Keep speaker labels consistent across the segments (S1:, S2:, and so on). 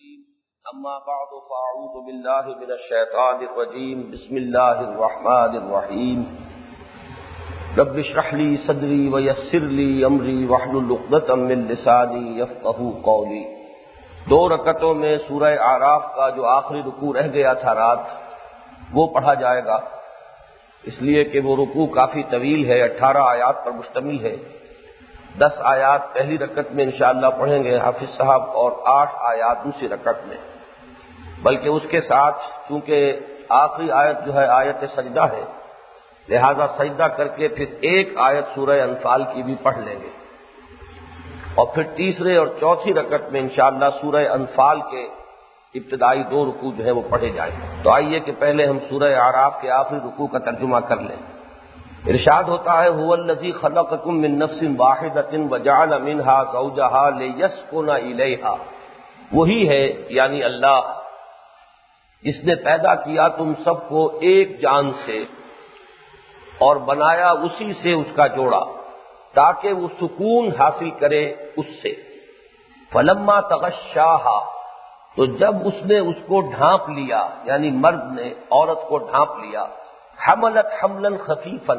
S1: أما بعد فأعوذ بالله من الشيطان الرجيم بسم الله الرحمن الرحيم رب اشرح لي صدري ويسر لي أمري واحلل عقدة من لساني يفقهوا قولي۔ 2 رکعتوں میں سورہ اعراف کا جو آخری رکوع رہ گیا تھا رات، وہ پڑھا جائے گا، اس لیے کہ وہ رکوع کافی طویل ہے، 18 آیات پر مشتمل ہے۔ 10 آیات پہلی رکعت میں انشاءاللہ پڑھیں گے حافظ صاحب، اور 8 آیات دوسری رکعت میں، بلکہ اس کے ساتھ چونکہ آخری آیت جو ہے آیت سجدہ ہے، لہذا سجدہ کر کے پھر ایک آیت سورہ انفال کی بھی پڑھ لیں گے، اور پھر تیسرے اور چوتھی رکعت میں انشاءاللہ سورہ انفال کے ابتدائی 2 رکوع جو ہے وہ پڑھے جائیں گے۔ تو آئیے کہ پہلے ہم سورہ اعراف کے آخری رکوع کا ترجمہ کر لیں۔ ارشاد ہوتا ہے هو الذی خلقکم من نفس واحدۃ وجعل منها زوجها لیسکن الیہا، وہی ہے یعنی اللہ جس نے پیدا کیا تم سب کو ایک جان سے اور بنایا اسی سے اس کا جوڑا تاکہ وہ سکون حاصل کرے اس سے۔ فلما تغشاہا، تو جب اس نے اس کو ڈھانپ لیا، یعنی مرد نے عورت کو ڈھانپ لیا، حملت حملا خفیفا،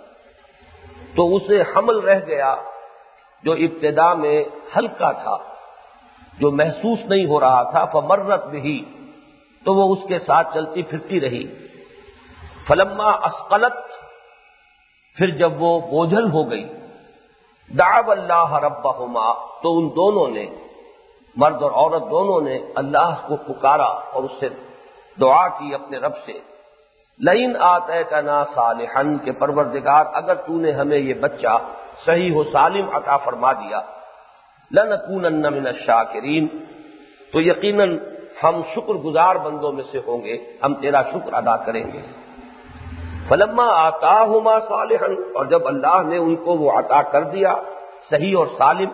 S1: تو اسے حمل رہ گیا جو ابتدا میں ہلکا تھا، جو محسوس نہیں ہو رہا تھا، فمرت بہی، تو وہ اس کے ساتھ چلتی پھرتی رہی۔ فلما اسقلت، پھر جب وہ بوجھل ہو گئی، دعوا اللہ ربہما، تو ان دونوں نے، مرد اور عورت دونوں نے اللہ کو پکارا اور اس سے دعا کی اپنے رب سے، لئن آتیتنا صالحا، کہ پروردگار اگر تو نے ہمیں یہ بچہ صحیح و سالم عطا فرما دیا، لنکونن من الشاکرین، تو یقیناً ہم شکر گزار بندوں میں سے ہوں گے، ہم تیرا شکر ادا کریں گے۔ فلما آتاہما صالحا، اور جب اللہ نے ان کو وہ عطا کر دیا صحیح اور سالم،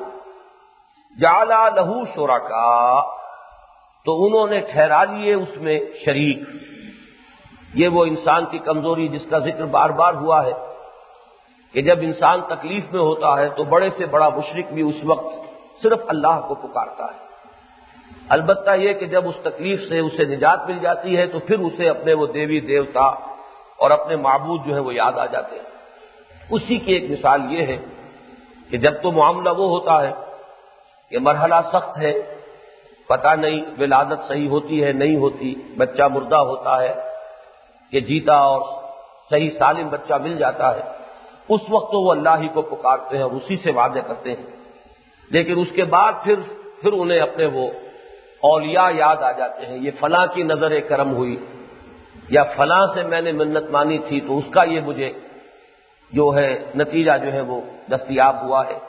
S1: جعلا لہ شرکاء، تو انہوں نے ٹھہرا لیے اس میں شریک۔ یہ وہ انسان کی کمزوری جس کا ذکر بار بار ہوا ہے کہ جب انسان تکلیف میں ہوتا ہے تو بڑے سے بڑا مشرک بھی اس وقت صرف اللہ کو پکارتا ہے۔ البتہ یہ کہ جب اس تکلیف سے اسے نجات مل جاتی ہے تو پھر اسے اپنے وہ دیوی دیوتا اور اپنے معبود جو ہیں وہ یاد آ جاتے ہیں۔ اسی کی ایک مثال یہ ہے کہ جب تو معاملہ وہ ہوتا ہے کہ مرحلہ سخت ہے، پتہ نہیں ولادت صحیح ہوتی ہے نہیں ہوتی، بچہ مردہ ہوتا ہے کہ جیتا اور صحیح سالم بچہ مل جاتا ہے، اس وقت تو وہ اللہ ہی کو پکارتے ہیں اور اسی سے وعدے کرتے ہیں، لیکن اس کے بعد پھر انہیں اپنے وہ اولیاء یاد آ جاتے ہیں، یہ فلاں کی نظر کرم ہوئی یا فلاں سے میں نے منت مانی تھی تو اس کا یہ مجھے جو ہے نتیجہ جو ہے وہ دستیاب ہوا ہے۔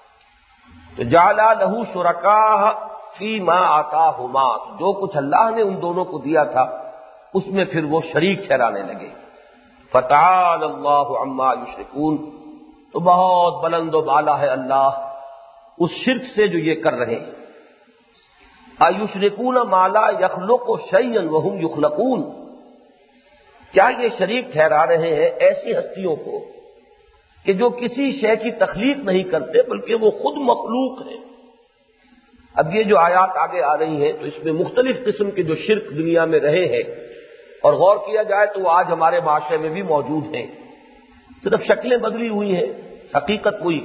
S1: تو جعلا لہ شرکاء فیما آتاہما، جو کچھ اللہ نے ان دونوں کو دیا تھا اس میں پھر وہ شریک ٹھہرانے لگے۔ فتعالی اللہ عما یشرکون، تو بہت بلند و بالا ہے اللہ اس شرک سے جو یہ کر رہے ہیں۔ ایشرکون ما لا یخلق شیئا وہم یخلقون، کیا یہ شریک ٹھہرا رہے ہیں ایسی ہستیوں کو کہ جو کسی شے کی تخلیق نہیں کرتے بلکہ وہ خود مخلوق ہیں۔ اب یہ جو آیات آگے آ رہی ہیں تو اس میں مختلف قسم کے جو شرک دنیا میں رہے ہیں اور غور کیا جائے تو وہ آج ہمارے معاشرے میں بھی موجود ہیں، صرف شکلیں بدلی ہوئی ہیں، حقیقت وہی۔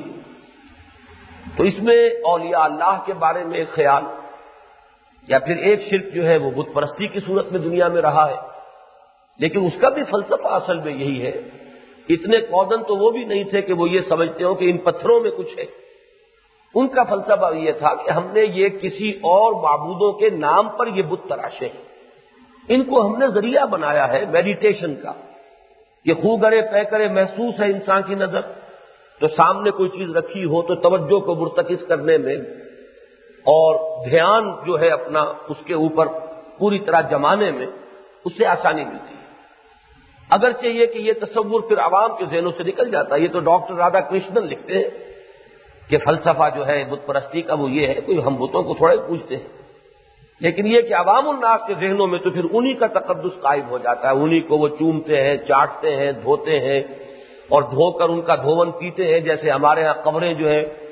S1: تو اس میں اولیاء اللہ کے بارے میں ایک خیال، یا پھر ایک شرک جو ہے وہ بت پرستی کی صورت میں دنیا میں رہا ہے، لیکن اس کا بھی فلسفہ اصل میں یہی ہے۔ اتنے کودن تو وہ بھی نہیں تھے کہ وہ یہ سمجھتے ہوں کہ ان پتھروں میں کچھ ہے، ان کا فلسفہ یہ تھا کہ ہم نے یہ کسی اور معبودوں کے نام پر یہ بت تراشے ہیں، ان کو ہم نے ذریعہ بنایا ہے میڈیٹیشن کا، یہ خو گڑے پے کرے محسوس ہے انسان کی نظر، تو سامنے کوئی چیز رکھی ہو تو توجہ کو مرتکز کرنے میں اور دھیان جو ہے اپنا اس کے اوپر پوری طرح جمانے میں اس سے آسانی ملتی ہے۔ اگرچہ یہ کہ یہ تصور پھر عوام کے ذہنوں سے نکل جاتا ہے، یہ تو ڈاکٹر رادھا کرشنن لکھتے ہیں کہ فلسفہ جو ہے بت پرستی کا وہ یہ ہے، کوئی ہم بتوں کو تھوڑا ہی پوچھتے ہیں، لیکن یہ کہ عوام الناس کے ذہنوں میں تو پھر انہی کا تقدس قائم ہو جاتا ہے، انہی کو وہ چومتے ہیں، چاٹتے ہیں، دھوتے ہیں، اور دھو کر ان کا دھون پیتے ہیں، جیسے ہمارے ہاں قبریں جو ہیں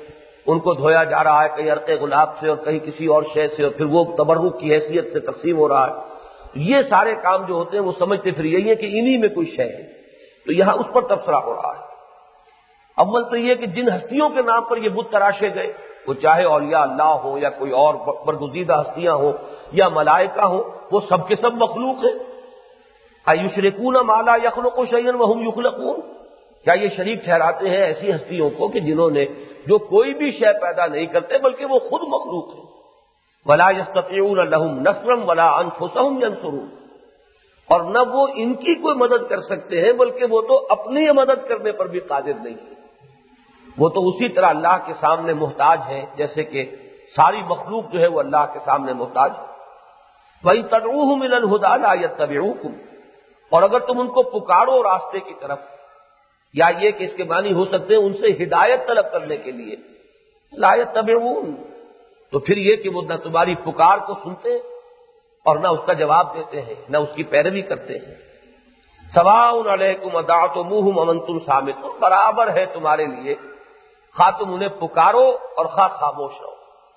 S1: ان کو دھویا جا رہا ہے کہیں عرق گلاب سے اور کہیں کسی اور شے سے، اور پھر وہ تبرک کی حیثیت سے تقسیم ہو رہا ہے۔ یہ سارے کام جو ہوتے ہیں وہ سمجھتے پھر یہی ہے کہ انہی میں کوئی شے ہے، تو یہاں اس پر تبصرہ ہو رہا ہے۔ اول تو یہ کہ جن ہستیوں کے نام پر یہ بت تراشے گئے، وہ چاہے اولیاء اللہ ہو یا کوئی اور برگزیدہ ہستیاں ہوں یا ملائکہ ہوں، وہ سب کے سب مخلوق ہیں۔ ایشرکون ما لا یخلق شیئا وهم یخلقون، کیا یہ شریک ٹھہراتے ہیں ایسی ہستیوں کو کہ جنہوں نے جو کوئی بھی شے پیدا نہیں کرتے بلکہ وہ خود مخلوق ہیں۔ ولا یستطیعون لهم نصرا ولا انفسهم ینصرون، اور نہ وہ ان کی کوئی مدد کر سکتے ہیں بلکہ وہ تو اپنی مدد کرنے پر بھی قادر نہیں ہیں۔ وہ تو اسی طرح اللہ کے سامنے محتاج ہیں جیسے کہ ساری مخلوق جو ہے وہ اللہ کے سامنے محتاج ہے۔ وَإِن تَدْعُوهُمْ إِلَى الْهُدَىٰ لَا يَتَّبِعُوكُمْ، اور اگر تم ان کو پکارو راستے کی طرف، یا یہ کہ اس کے معنی ہو سکتے ہیں ان سے ہدایت طلب کرنے کے لیے، لا يَتَّبِعُونَ، تو پھر یہ کہ وہ نہ تمہاری پکار کو سنتے اور نہ اس کا جواب دیتے ہیں، نہ اس کی پیروی کرتے ہیں۔ سواء علیکم اطعتموہم ام انتم صامتون، برابر ہے تمہارے لیے خواہ تم انہیں پکارو اور خواہ خاموش رہو۔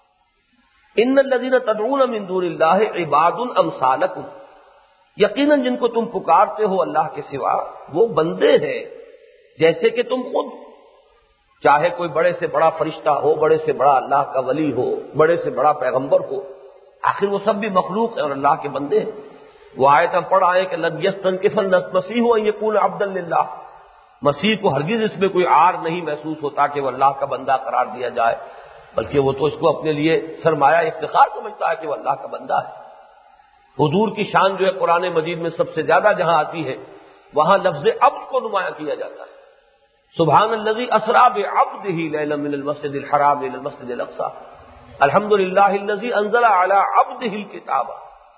S1: ان الذین تدعون من دون اللہ عباد امثالکم، یقیناً جن کو تم پکارتے ہو اللہ کے سوا وہ بندے ہیں جیسے کہ تم خود، چاہے کوئی بڑے سے بڑا فرشتہ ہو، بڑے سے بڑا اللہ کا ولی ہو، بڑے سے بڑا پیغمبر ہو، آخر وہ سب بھی مخلوق ہیں اور اللہ کے بندے ہیں۔ وہ آیت ہم پڑھ آئے کہ لن یستنکف المسیح ان یکون عبدا للہ، مسیح کو ہرگز اس میں کوئی عار نہیں محسوس ہوتا کہ وہ اللہ کا بندہ قرار دیا جائے، بلکہ وہ تو اس کو اپنے لیے سرمایہ افتخار سمجھتا ہے کہ وہ اللہ کا بندہ ہے۔ حضور کی شان جو ہے قرآن مجید میں سب سے زیادہ جہاں آتی ہے وہاں لفظ عبد کو نمایاں کیا جاتا ہے۔ سبحان الذی اسریٰ بعبدہ لیلا من المسجد الحرام الی المسجد الاقصی، الحمد للہ الذی انزل علی عبدہ الکتاب،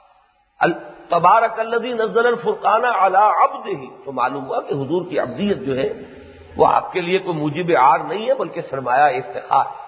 S1: تبارک الذی نزل الفرقان علی عبدہ، تو معلوم ہوا کہ حضور کی عبدیت جو ہے وہ آپ کے لیے کوئی موجب عار نہیں ہے بلکہ سرمایہ افتخار ہے۔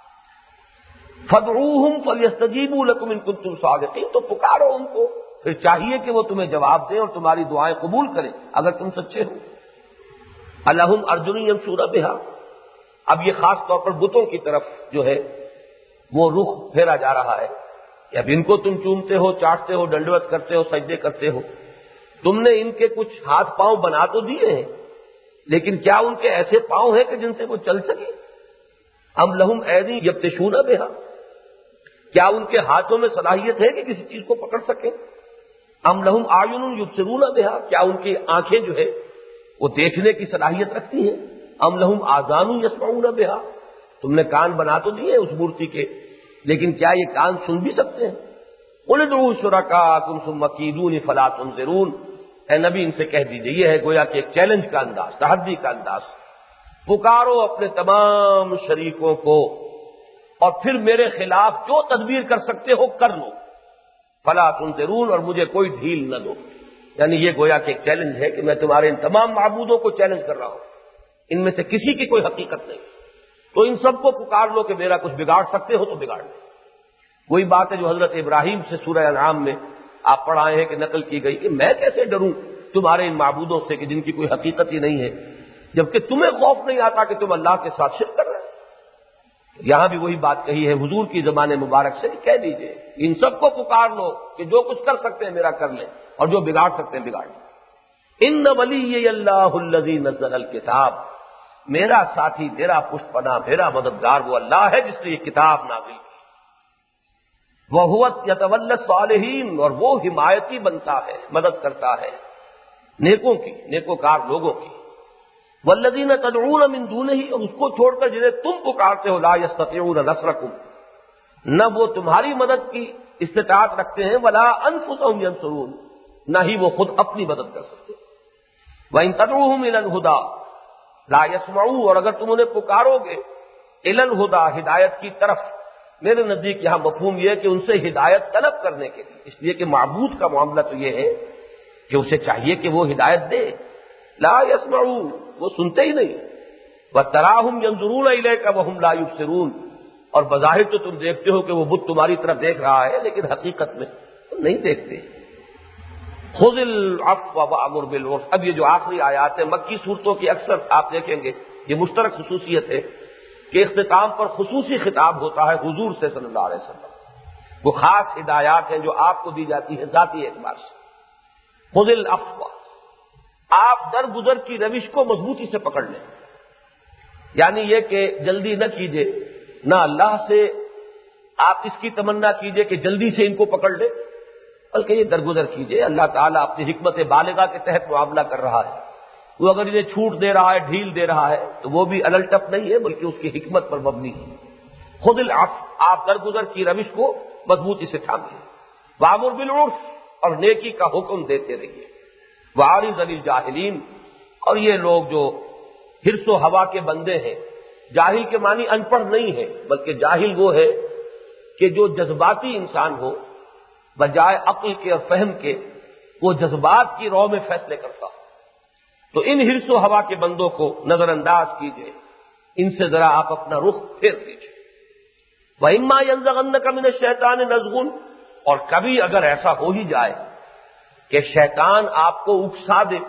S1: فادعوہم فلیستجیبوا لکم ان کنتم صادقین، تو پکارو ان کو، پھر چاہیے کہ وہ تمہیں جواب دیں اور تمہاری دعائیں قبول کریں اگر تم سچے ہو۔ الہم ارجل یمشون بہا، اب یہ خاص طور پر بتوں کی طرف جو ہے وہ رخ پھیرا جا رہا ہے کہ اب ان کو تم چومتے ہو، چاٹتے ہو، ڈنڈوت کرتے ہو، سجدے کرتے ہو، تم نے ان کے کچھ ہاتھ پاؤں بنا تو دیے ہیں لیکن کیا ان کے ایسے پاؤں ہیں کہ جن سے وہ چل سکے؟ ام لہم ایدی یبطشون بہا، کیا ان کے ہاتھوں میں صلاحیت ہے کہ کسی چیز کو پکڑ سکیں؟ ام لہم اعین یبصرون بہا، کیا ان کی آنکھیں جو ہے وہ دیکھنے کی صلاحیت رکھتی ہیں؟ ام لہم آذان یسمعون بہا، تم نے کان بنا تو دیے اس مورتی کے لیکن کیا یہ کان سن بھی سکتے ہیں؟ قل ادعوا شرکاءکم ثم کیدون فلا تنظرون، اے نبی ان سے کہہ دیجئے، یہ ہے گویا کہ ایک چیلنج کا انداز، تحدی کا انداز، پکارو اپنے تمام شریکوں کو اور پھر میرے خلاف جو تدبیر کر سکتے ہو کر لو، فلا تنظرون، اور مجھے کوئی ڈھیل نہ دو۔ یعنی یہ گویا کہ ایک چیلنج ہے کہ میں تمہارے ان تمام معبودوں کو چیلنج کر رہا ہوں، ان میں سے کسی کی کوئی حقیقت نہیں، تو ان سب کو پکار لو کہ میرا کچھ بگاڑ سکتے ہو تو بگاڑ لو۔ وہی بات ہے جو حضرت ابراہیم سے سورہ انعام میں آپ پڑھائے ہیں کہ نقل کی گئی کہ میں کیسے ڈروں تمہارے ان معبودوں سے کہ جن کی کوئی حقیقت ہی نہیں ہے، جبکہ تمہیں خوف نہیں آتا کہ تم اللہ کے ساتھ شرک کر رہے ہیں۔ یہاں بھی وہی بات کہی ہے حضور کی زبان مبارک سے، کہہ دیجئے ان سب کو پکار لو کہ جو کچھ کر سکتے ہیں میرا کر لیں اور جو بگاڑ سکتے ہیں بگاڑ لیں۔ ان ولی اللہ الذی نزل الکتاب، میرا ساتھی، میرا پشت پناہ، میرا مددگار وہ اللہ ہے جس نے یہ کتاب نازل کی۔ وَهُوَ يَتَوَلَّى الصَّالِحِينَ، اور وہ حمایتی بنتا ہے، مدد کرتا ہے نیکوں کی، نیکوکار لوگوں کی۔ وَالَّذِينَ تَدْعُونَ مِن دُونِهِ، اور اس کو چھوڑ کر جنہیں تم پکارتے ہو، لَا يَسْتَطِيعُونَ نَصْرَكُمْ، نہ وہ تمہاری مدد کی استطاعت رکھتے ہیں، وَلَا أَنفُسَهُمْ يَنصُرُونَ، نہ ہی وہ خود اپنی مدد کر سکتے۔ وَإِن تَدْعُوهُمْ إِلَى الْهُدَىٰ لَا يَسْمَعُوا، اور اگر تم انہیں پکارو گے إِلَى الْهُدَىٰ، ہدایت کی طرف، میرے نزدیک یہاں مفہوم یہ ہے کہ ان سے ہدایت طلب کرنے کے لیے، اس لیے کہ معبود کا معاملہ تو یہ ہے کہ اسے چاہیے کہ وہ ہدایت دے۔ لا يسمعوا، وہ سنتے ہی نہیں۔ وَتَرَاهُمْ يَنظُرُونَ إِلَيْكَ وَهُمْ لَا يُبْصِرُونَ، اور بظاہر تو تم دیکھتے ہو کہ وہ بت تمہاری طرف دیکھ رہا ہے لیکن حقیقت میں تم نہیں دیکھتے۔ خُذِ الْعَفْوَ وَأْمُرْ بِالْعُرْفِ، اب یہ جو آخری آیات ہیں مکی صورتوں کی اکثر آپ دیکھیں گے یہ مشترک خصوصیت ہے کہ اختتام پر خصوصی خطاب ہوتا ہے حضور سے صلی اللہ علیہ وسلم. وہ خاص ہدایات ہیں جو آپ کو دی جاتی ہیں ذاتی اعتبار سے. خذ العفو، آپ درگزر کی روش کو مضبوطی سے پکڑ لیں. یعنی یہ کہ جلدی نہ کیجیے، نہ اللہ سے آپ اس کی تمنا کیجیے کہ جلدی سے ان کو پکڑ لیں، بلکہ یہ درگزر کیجیے. اللہ تعالیٰ اپنی حکمت بالغہ کے تحت معاملہ کر رہا ہے. وہ اگر انہیں چھوٹ دے رہا ہے، ڈھیل دے رہا ہے، تو وہ بھی الٹپ نہیں ہے بلکہ اس کی حکمت پر مبنی ہے. خذ العفو، آپ درگزر کی روش کو مضبوطی سے تھامیں. وامر بالعرف، اور نیکی کا حکم دیتے رہیے. وعارض عن الجاہلین، اور یہ لوگ جو حرص و ہوا کے بندے ہیں، جاہل کے معنی ان پڑھ نہیں ہے، بلکہ جاہل وہ ہے کہ جو جذباتی انسان ہو، بجائے عقل کے اور فہم کے وہ جذبات کی رو میں فیصلے کرتا ہو. تو ان حرص و ہوا کے بندوں کو نظر انداز کیجیے، ان سے ذرا آپ اپنا رخ پھیر دیجیے. وَإِمَّا يَنزَغَنَّكَ مِنَ الشَّيْطَانِ نَزْغٌ، اور کبھی اگر ایسا ہو ہی جائے کہ شیطان آپ کو اکسا دے،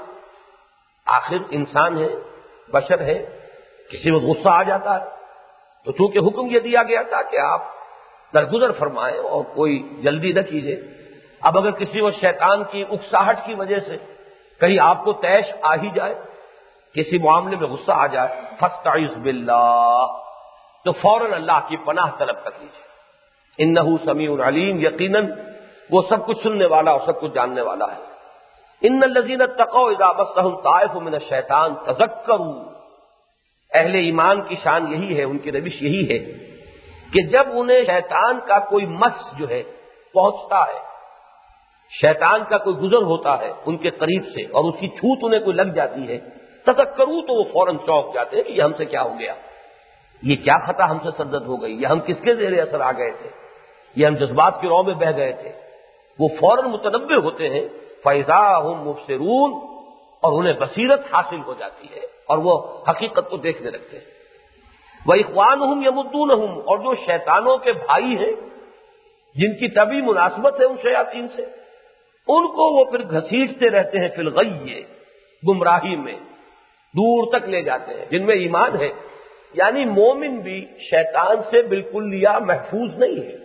S1: آخر انسان ہے، بشر ہے، کسی میں غصہ آ جاتا ہے، تو چونکہ حکم یہ دیا گیا تھا کہ آپ درگزر فرمائیں اور کوئی جلدی نہ کیجیے. اب اگر کسی وہ شیطان کی اکساہٹ کی وجہ سے کہیں آپ کو طیش آ ہی جائے، کسی معاملے میں غصہ آ جائے، فاستعذ باللہ، تو فوراً اللہ کی پناہ طلب کر لیجیے. انہ سمیع علیم، یقیناً وہ سب کچھ سننے والا اور سب کچھ جاننے والا ہے. ان الذین اتقوا اذا مسهم طائف من الشیطان تذکروا، اہل ایمان کی شان یہی ہے، ان کی روش یہی ہے کہ جب انہیں شیطان کا کوئی مس جو ہے پہنچتا ہے، شیطان کا کوئی گزر ہوتا ہے ان کے قریب سے اور اس کی چھوت انہیں کوئی لگ جاتی ہے، تذکروا، تو وہ فوراً چونک جاتے ہیں کہ یہ ہم سے کیا ہو گیا، یہ کیا خطا ہم سے سرزد ہو گئی، یہ ہم کس کے زیر اثر آ گئے تھے، یہ ہم جذبات کی رو میں بہہ گئے تھے. وہ فوراً متنبہ ہوتے ہیں، فَإِذَا هُمْ مُبْصِرُونَ، اور انہیں بصیرت حاصل ہو جاتی ہے اور وہ حقیقت کو دیکھنے لگتے ہیں. وَإِخْوَانُهُمْ يَمُدُّونَهُمْ، اور جو شیطانوں کے بھائی ہیں جن کی طبعی مناسبت ہے ان شیاطین سے، ان کو وہ پھر گھسیٹتے رہتے ہیں فی الغی، گمراہی میں، دور تک لے جاتے ہیں. جن میں ایمان ہے، یعنی مومن بھی شیطان سے بالکل لیا محفوظ نہیں ہے.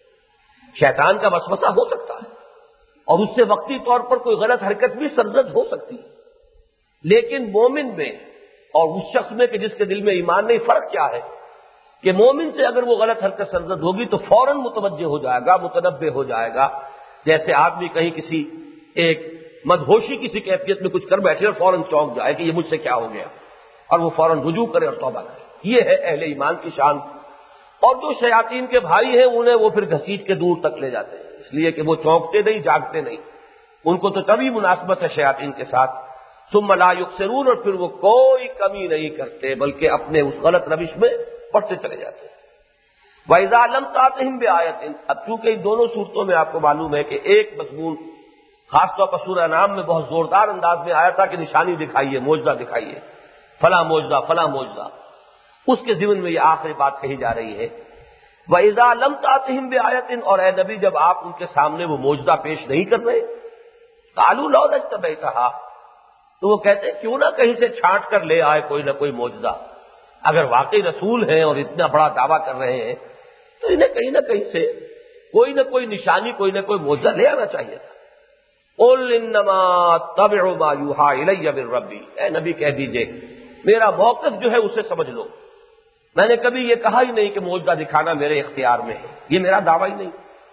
S1: شیطان کا وسوسہ ہو سکتا ہے اور اس سے وقتی طور پر کوئی غلط حرکت بھی سرزد ہو سکتی ہے، لیکن مومن میں اور اس شخص میں کہ جس کے دل میں ایمان نہیں، فرق کیا ہے کہ مومن سے اگر وہ غلط حرکت سرزد ہوگی تو فوراً متوجہ ہو جائے گا، متنبہ ہو جائے گا. جیسے آدمی کہیں کسی ایک مدہوشی کسی کیفیت میں کچھ کر بیٹھے اور فوراً چونک جائے کہ یہ مجھ سے کیا ہو گیا، اور وہ فوراً رجوع کرے اور توبہ کرے. یہ ہے اہل ایمان کی شان. اور جو شیاطین کے بھائی ہیں انہیں وہ پھر گھسیٹ کے دور تک لے جاتے ہیں، اس لیے کہ وہ چونکتے نہیں، جاگتے نہیں. ان کو تو تبھی مناسبت ہے شیاطین کے ساتھ. ثم لا یقصرون، اور پھر وہ کوئی کمی نہیں کرتے بلکہ اپنے اس غلط روش میں پڑھتے چلے جاتے ہیں. وَإِذَا لَمْ تَأْتِهِمْ بِآیَةٍ، اب چونکہ ان دونوں صورتوں میں آپ کو معلوم ہے کہ ایک مضمون خاص طور پر سورہ انعام میں بہت زوردار انداز میں آیا تھا کہ نشانی دکھائیے، معجزہ دکھائیے، فلاں معجزہ فلاں معجزہ. اس کے ضمن میں یہ آخری بات کہی جا رہی ہے. وَإِذَا لَمْ تَأْتِهِمْ بِآیَةٍ، اور اے نبی جب آپ ان کے سامنے وہ معجزہ پیش نہیں کر رہے، قَالُوا لَوْلَا اجْتَبَيْتَهَا، تو وہ کہتے ہیں کیوں نہ کہیں سے چھانٹ کر لے آئے کوئی نہ کوئی معجزہ. اگر واقعی رسول ہیں اور اتنا بڑا دعویٰ کر رہے ہیں تو انہیں کہیں نہ کہیں سے کوئی نہ کوئی نشانی، کوئی نہ کوئی معجزہ لے آنا چاہیے تھا. قُلْ إِنَّمَا أَتَّبِعُ مَا يُوحَىٰ إِلَيَّ مِن رَّبِّي، اے نبی کہہ دیجئے میرا موقف جو ہے اسے سمجھ لو، میں نے کبھی یہ کہا ہی نہیں کہ معجزہ دکھانا میرے اختیار میں ہے، یہ میرا دعویٰ ہی نہیں.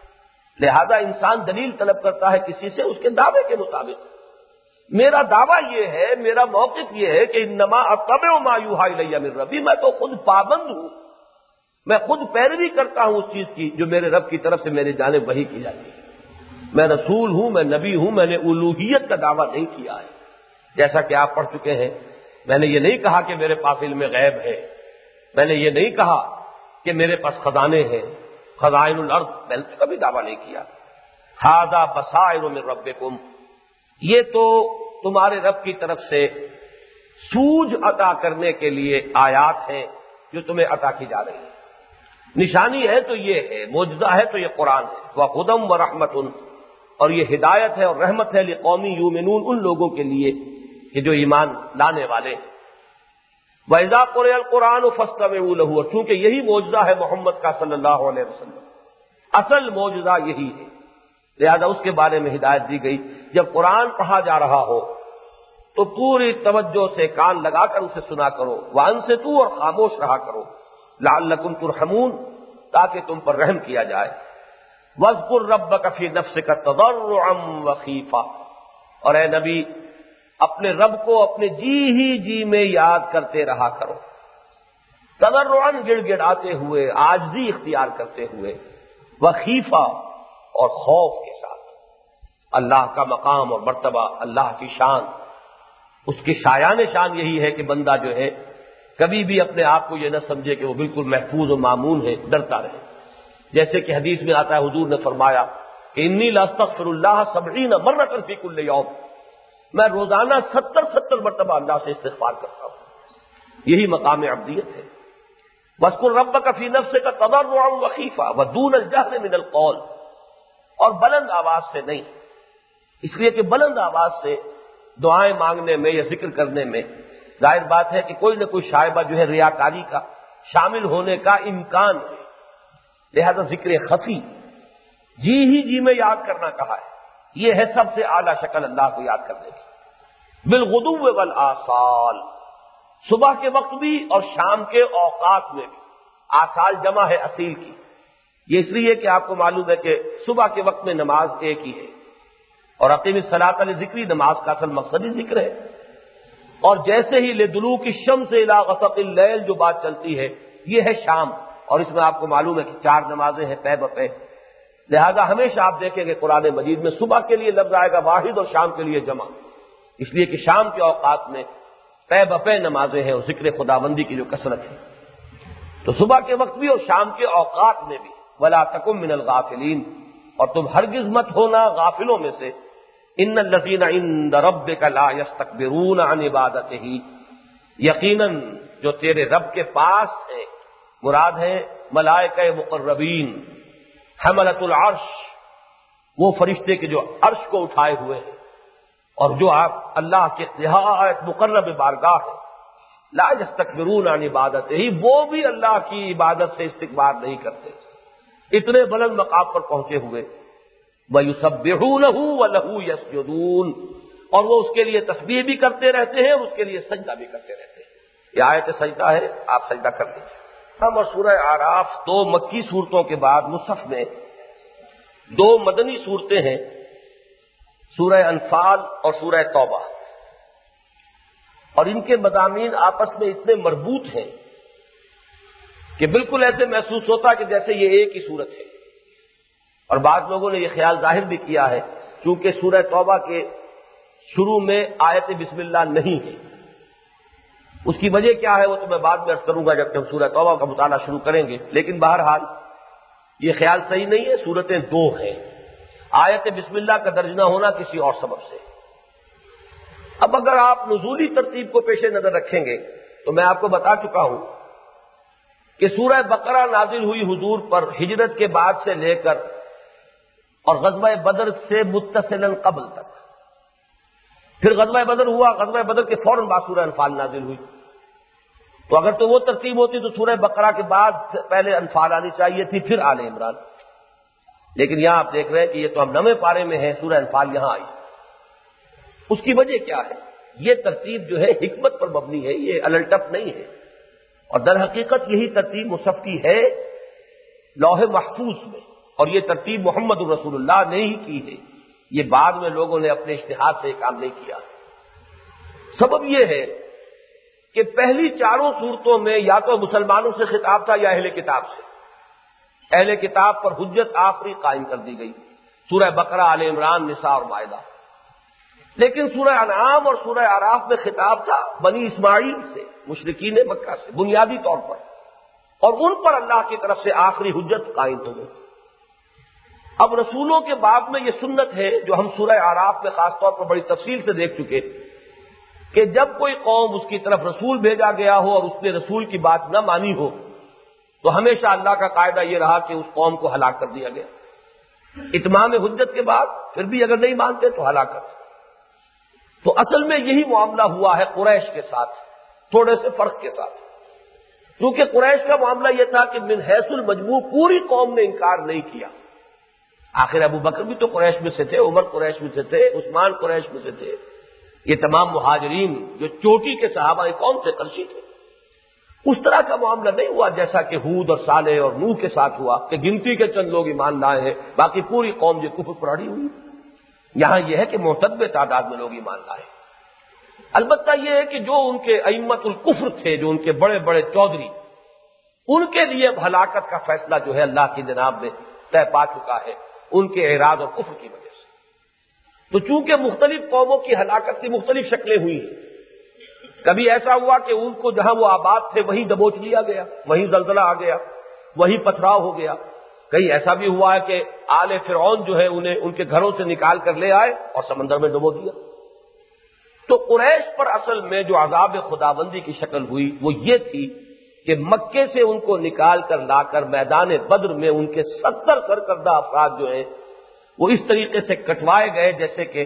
S1: لہذا انسان دلیل طلب کرتا ہے کسی سے اس کے دعوے کے مطابق. میرا دعویٰ یہ ہے، میرا موقف یہ ہے کہ انما اتبع ما یوحی الی من ربی، میں تو خود پابند ہوں، میں خود پیروی کرتا ہوں اس چیز کی جو میرے رب کی طرف سے میرے جانب وحی کی جاتی ہے. میں رسول ہوں، میں نبی ہوں، میں نے الوہیت کا دعویٰ نہیں کیا ہے. جیسا کہ آپ پڑھ چکے ہیں، میں نے یہ نہیں کہا کہ میرے پاس علم غیب ہے، میں نے یہ نہیں کہا کہ میرے پاس خزانے ہیں، خزائن الارض، میں نے کبھی دعویٰ نہیں کیا. ھذا بصائر من ربکم، یہ تو تمہارے رب کی طرف سے سوجھ عطا کرنے کے لیے آیات ہیں جو تمہیں عطا کی جا رہی ہیں. نشانی ہے تو یہ ہے، معجزہ ہے تو یہ قرآن ہے. وَھدًى وَرَحْمَةٌ، اور یہ ہدایت ہے اور رحمت ہے، لِقَوْمٍ یُؤْمِنُونَ، ان لوگوں کے لیے کہ جو ایمان لانے والے. وَإِذَا قُرِئَ الْقُرْآنُ فَاسْتَمِعُوا لَهُ، اور چونکہ یہی معجزہ ہے محمد کا صلی اللہ علیہ وسلم، اصل معجزہ یہی ہے، لہذا اس کے بارے میں ہدایت دی گئی جب قرآن پڑھا جا رہا ہو تو پوری توجہ سے کان لگا کر اسے سنا کرو، وَأَنصِتُوا، اور خاموش رہا کرو، لَعَلَّكُمْ تُرْحَمُونَ، تاکہ تم پر رحم کیا جائے، وَاذْكُرْ رَبَّكَ فِي نَفْسِكَ تَضَرُّعًا وَخِيفَةً، اور اے نبی اپنے رب کو اپنے جی ہی جی میں یاد کرتے رہا کرو، تضرعاً گڑ گڑاتے ہوئے، عاجزی اختیار کرتے ہوئے، وخیفہ اور خوف کے ساتھ۔ اللہ کا مقام اور مرتبہ، اللہ کی شان، اس کی شایان شان یہی ہے کہ بندہ جو ہے کبھی بھی اپنے آپ کو یہ نہ سمجھے کہ وہ بالکل محفوظ و مامون ہے، ڈرتا رہے، جیسے کہ حدیث میں آتا ہے حضور نے فرمایا کہ انی لاستغفر اللہ 70 مرۃ فی کل یوم، میں روزانہ 70 مرتبہ اللہ سے استغفار کرتا ہوں، یہی مقام عبدیت ہے۔ واذکر ربک فی نفسک تضرعا وخیفہ ودون الجہر من القول، اور بلند آواز سے نہیں، اس لیے کہ بلند آواز سے دعائیں مانگنے میں یا ذکر کرنے میں ظاہر بات ہے کہ کوئی نہ کوئی شائبہ جو ہے ریاکاری کا شامل ہونے کا امکان ہے، لہذا ذکر خفی جی ہی جی میں یاد کرنا کہا ہے، یہ ہے سب سے اعلیٰ شکل اللہ کو یاد کرنے کی، بالغدو والآصال، صبح کے وقت بھی اور شام کے اوقات میں بھی، آصال جمع ہے اصیل کی، یہ اس لیے کہ آپ کو معلوم ہے کہ صبح کے وقت میں نماز ایک ہی ہے، اور اقیم الصلاۃ لذکری، نماز کا اصل مقصد ہی ذکر ہے، اور جیسے ہی لدلوک الشمس الی غسق اللیل جو بات چلتی ہے یہ ہے شام، اور اس میں آپ کو معلوم ہے کہ 4 نمازیں ہیں پے بپے، لہذا ہمیشہ آپ دیکھیں گے قرآن مجید میں صبح کے لیے لفظ آئے گا واحد اور شام کے لیے جمع، اس لیے کہ شام کے اوقات میں پے بپے نمازیں ہیں اور ذکر خداوندی کی جو کثرت ہے، تو صبح کے وقت بھی اور شام کے اوقات میں بھی، ولا تکن من الغافلین، اور تم ہرگز مت ہونا غافلوں میں سے، ان الذین عند ربک لا یستکبرون عن عبادتہ، یقیناً جو تیرے رب کے پاس ہیں، مراد ہے ملائکہ مقربین، حملۃ العرش، وہ فرشتے کے جو عرش کو اٹھائے ہوئے ہیں اور جو آپ اللہ کے نہایت مقرب بارگاہ ہے، لا یستکبرون عن عبادتہ، وہ بھی اللہ کی عبادت سے استکبار نہیں کرتے، اتنے بلند مقام پر پہنچے ہوئے، وَيُسَبِّحُونَهُ وَلَهُ يَسْجُدُونَ، اور وہ اس کے لیے تسبیح بھی کرتے رہتے ہیں اور اس کے لیے سجدہ بھی کرتے رہتے ہیں۔ یہ آیت سجدہ ہے، آپ سجدہ کر لیجیے۔ ہم اور سورہ اعراف 2 مکی صورتوں کے بعد مصحف میں 2 مدنی صورتیں ہیں، سورہ انفال اور سورہ توبہ، اور ان کے مضامین آپس میں اتنے مربوط ہیں کہ بالکل ایسے محسوس ہوتا کہ جیسے یہ ایک ہی صورت ہے، اور بعض لوگوں نے یہ خیال ظاہر بھی کیا ہے چونکہ سورہ توبہ کے شروع میں آیت بسم اللہ نہیں ہے، اس کی وجہ کیا ہے وہ تو میں بعد میں عرض کروں گا جب ہم سورہ توبہ کا مطالعہ شروع کریں گے، لیکن بہرحال یہ خیال صحیح نہیں ہے، سورتیں 2 ہیں، آیت بسم اللہ کا درج نہ ہونا کسی اور سبب سے۔ اب اگر آپ نزولی ترتیب کو پیش نظر رکھیں گے تو میں آپ کو بتا چکا ہوں کہ سورہ بقرہ نازل ہوئی حضور پر ہجرت کے بعد سے لے کر اور غزوہ بدر سے متصلاً قبل تک، پھر غزوہ بدر ہوا، غزوہ بدر کے فوراً بعد سورہ انفال نازل ہوئی، تو اگر تو وہ ترتیب ہوتی تو سورہ بقرہ کے بعد پہلے انفال آنی چاہیے تھی، پھر آل عمران، لیکن یہاں آپ دیکھ رہے ہیں کہ یہ تو ہم 9ویں پارے میں ہیں، سورہ انفال یہاں آئی، اس کی وجہ کیا ہے؟ یہ ترتیب جو ہے حکمت پر مبنی ہے، یہ الٹپ نہیں ہے، اور در حقیقت یہی ترتیب مصحف کی ہے لوح محفوظ میں، اور یہ ترتیب محمد رسول اللہ نے ہی کی ہے، یہ بعد میں لوگوں نے اپنے اجتہاد سے کام نہیں کیا۔ سبب یہ ہے کہ پہلی 4 صورتوں میں یا تو مسلمانوں سے خطاب تھا یا اہل کتاب سے، اہل کتاب پر حجت آخری قائم کر دی گئی، سورہ بقرہ، آل عمران، نساء اور مائدہ، لیکن سورہ انعام اور سورہ اعراف میں خطاب تھا بنی اسماعیل سے، مشرکین مکہ سے بنیادی طور پر، اور ان پر اللہ کی طرف سے آخری حجت قائم ہو گئی۔ اب رسولوں کے باب میں یہ سنت ہے جو ہم سورہ اعراف میں خاص طور پر بڑی تفصیل سے دیکھ چکے کہ جب کوئی قوم اس کی طرف رسول بھیجا گیا ہو اور اس نے رسول کی بات نہ مانی ہو تو ہمیشہ اللہ کا قاعدہ یہ رہا کہ اس قوم کو ہلاک کر دیا گیا، اتمام حجت کے بعد پھر بھی اگر نہیں مانتے تو ہلاکت۔ تو اصل میں یہی معاملہ ہوا ہے قریش کے ساتھ تھوڑے سے فرق کے ساتھ. کیونکہ قریش کا معاملہ یہ تھا کہ من حیث المجموع پوری قوم نے انکار نہیں کیا. آخر ابو بکر بھی تو قریش میں سے تھے، عمر قریش میں سے تھے، عثمان قریش میں سے تھے. یہ تمام مہاجرین جو چوٹی کے صحابہ کون سے قرشی تھے. اس طرح کا معاملہ نہیں ہوا جیسا کہ ہود اور صالح اور نوح کے ساتھ ہوا کہ گنتی کے چند لوگ ایمان لائے ہیں، باقی پوری قوم یہ کفر پر اڑی ہوئی. یہاں یہ ہے کہ معتدل تعداد میں لوگ ایمان لائے. البتہ یہ ہے کہ جو ان کے ائمۃ الکفر تھے، جو ان کے بڑے بڑے چودھری، ان کے لیے ہلاکت کا فیصلہ جو ہے اللہ کی جناب میں طے پا چکا ہے ان کے اعراض اور کفر کی وجہ سے. تو چونکہ مختلف قوموں کی ہلاکت کی مختلف شکلیں ہوئی ہیں، کبھی ایسا ہوا کہ ان کو جہاں وہ آباد تھے وہیں دبوچ لیا گیا، وہیں زلزلہ آ گیا، وہیں پتھراؤ ہو گیا. کہیں ایسا بھی ہوا ہے کہ آل فرعون جو ہے انہیں ان کے گھروں سے نکال کر لے آئے اور سمندر میں ڈبو دیا. تو قریش پر اصل میں جو عذاب خداوندی کی شکل ہوئی وہ یہ تھی کہ مکے سے ان کو نکال کر لا کر میدان بدر میں ان کے 70 سرکردہ افراد جو ہیں وہ اس طریقے سے کٹوائے گئے جیسے کہ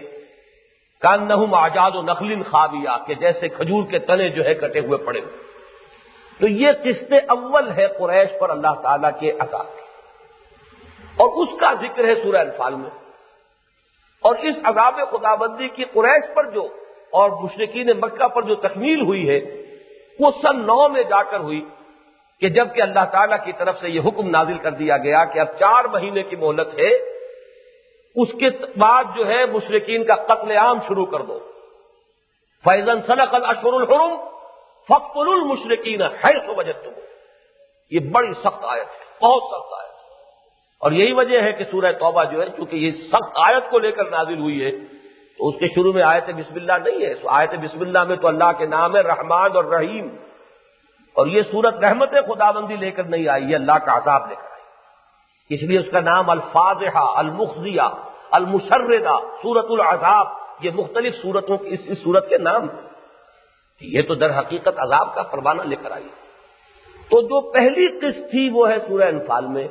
S1: کانہم اعجاز نخل خاویہ، کہ جیسے کھجور کے تنے جو ہے کٹے ہوئے پڑے ہوئے. تو یہ قسط اول ہے قریش پر اللہ تعالیٰ کے عذاب کی، اور اس کا ذکر ہے سورہ انفال میں. اور اس عذاب خداوندی کی قریش پر جو اور مشرکین مکہ پر جو تکمیل ہوئی ہے وہ سن 9 میں جا کر ہوئی کہ جب کہ اللہ تعالیٰ کی طرف سے یہ حکم نازل کر دیا گیا کہ اب 4 مہینے کی مہلت ہے، اس کے بعد جو ہے مشرکین کا قتل عام شروع کر دو. فَإِذَا انْسَلَخَ الْأَشْهُرُ الْحُرُمُ فَاقْتُلُوا الْمُشْرِكِينَ حَيْثُ وَجَدتُّمُوهُمْ. یہ بڑی سخت آیت ہے، بہت سخت آیت ہے. اور یہی وجہ ہے کہ سورہ توبہ جو ہے چونکہ یہ سخت آیت کو لے کر نازل ہوئی ہے تو اس کے شروع میں آیت بسم اللہ نہیں ہے. آیت بسم اللہ میں تو اللہ کے نام ہے رحمان اور رحیم، اور یہ سورت رحمت خداوندی لے کر نہیں آئی، یہ اللہ کا عذاب لے کر آئی. اس لیے اس کا نام الفاضحہ، المخزیہ، المشردہ، سورت العذاب، یہ مختلف سورتوں کی اس سورت کے نام ہیں. یہ تو در حقیقت عذاب کا پروانہ لے کر آئی. تو جو پہلی قسط تھی وہ ہے سورہ انفال میں،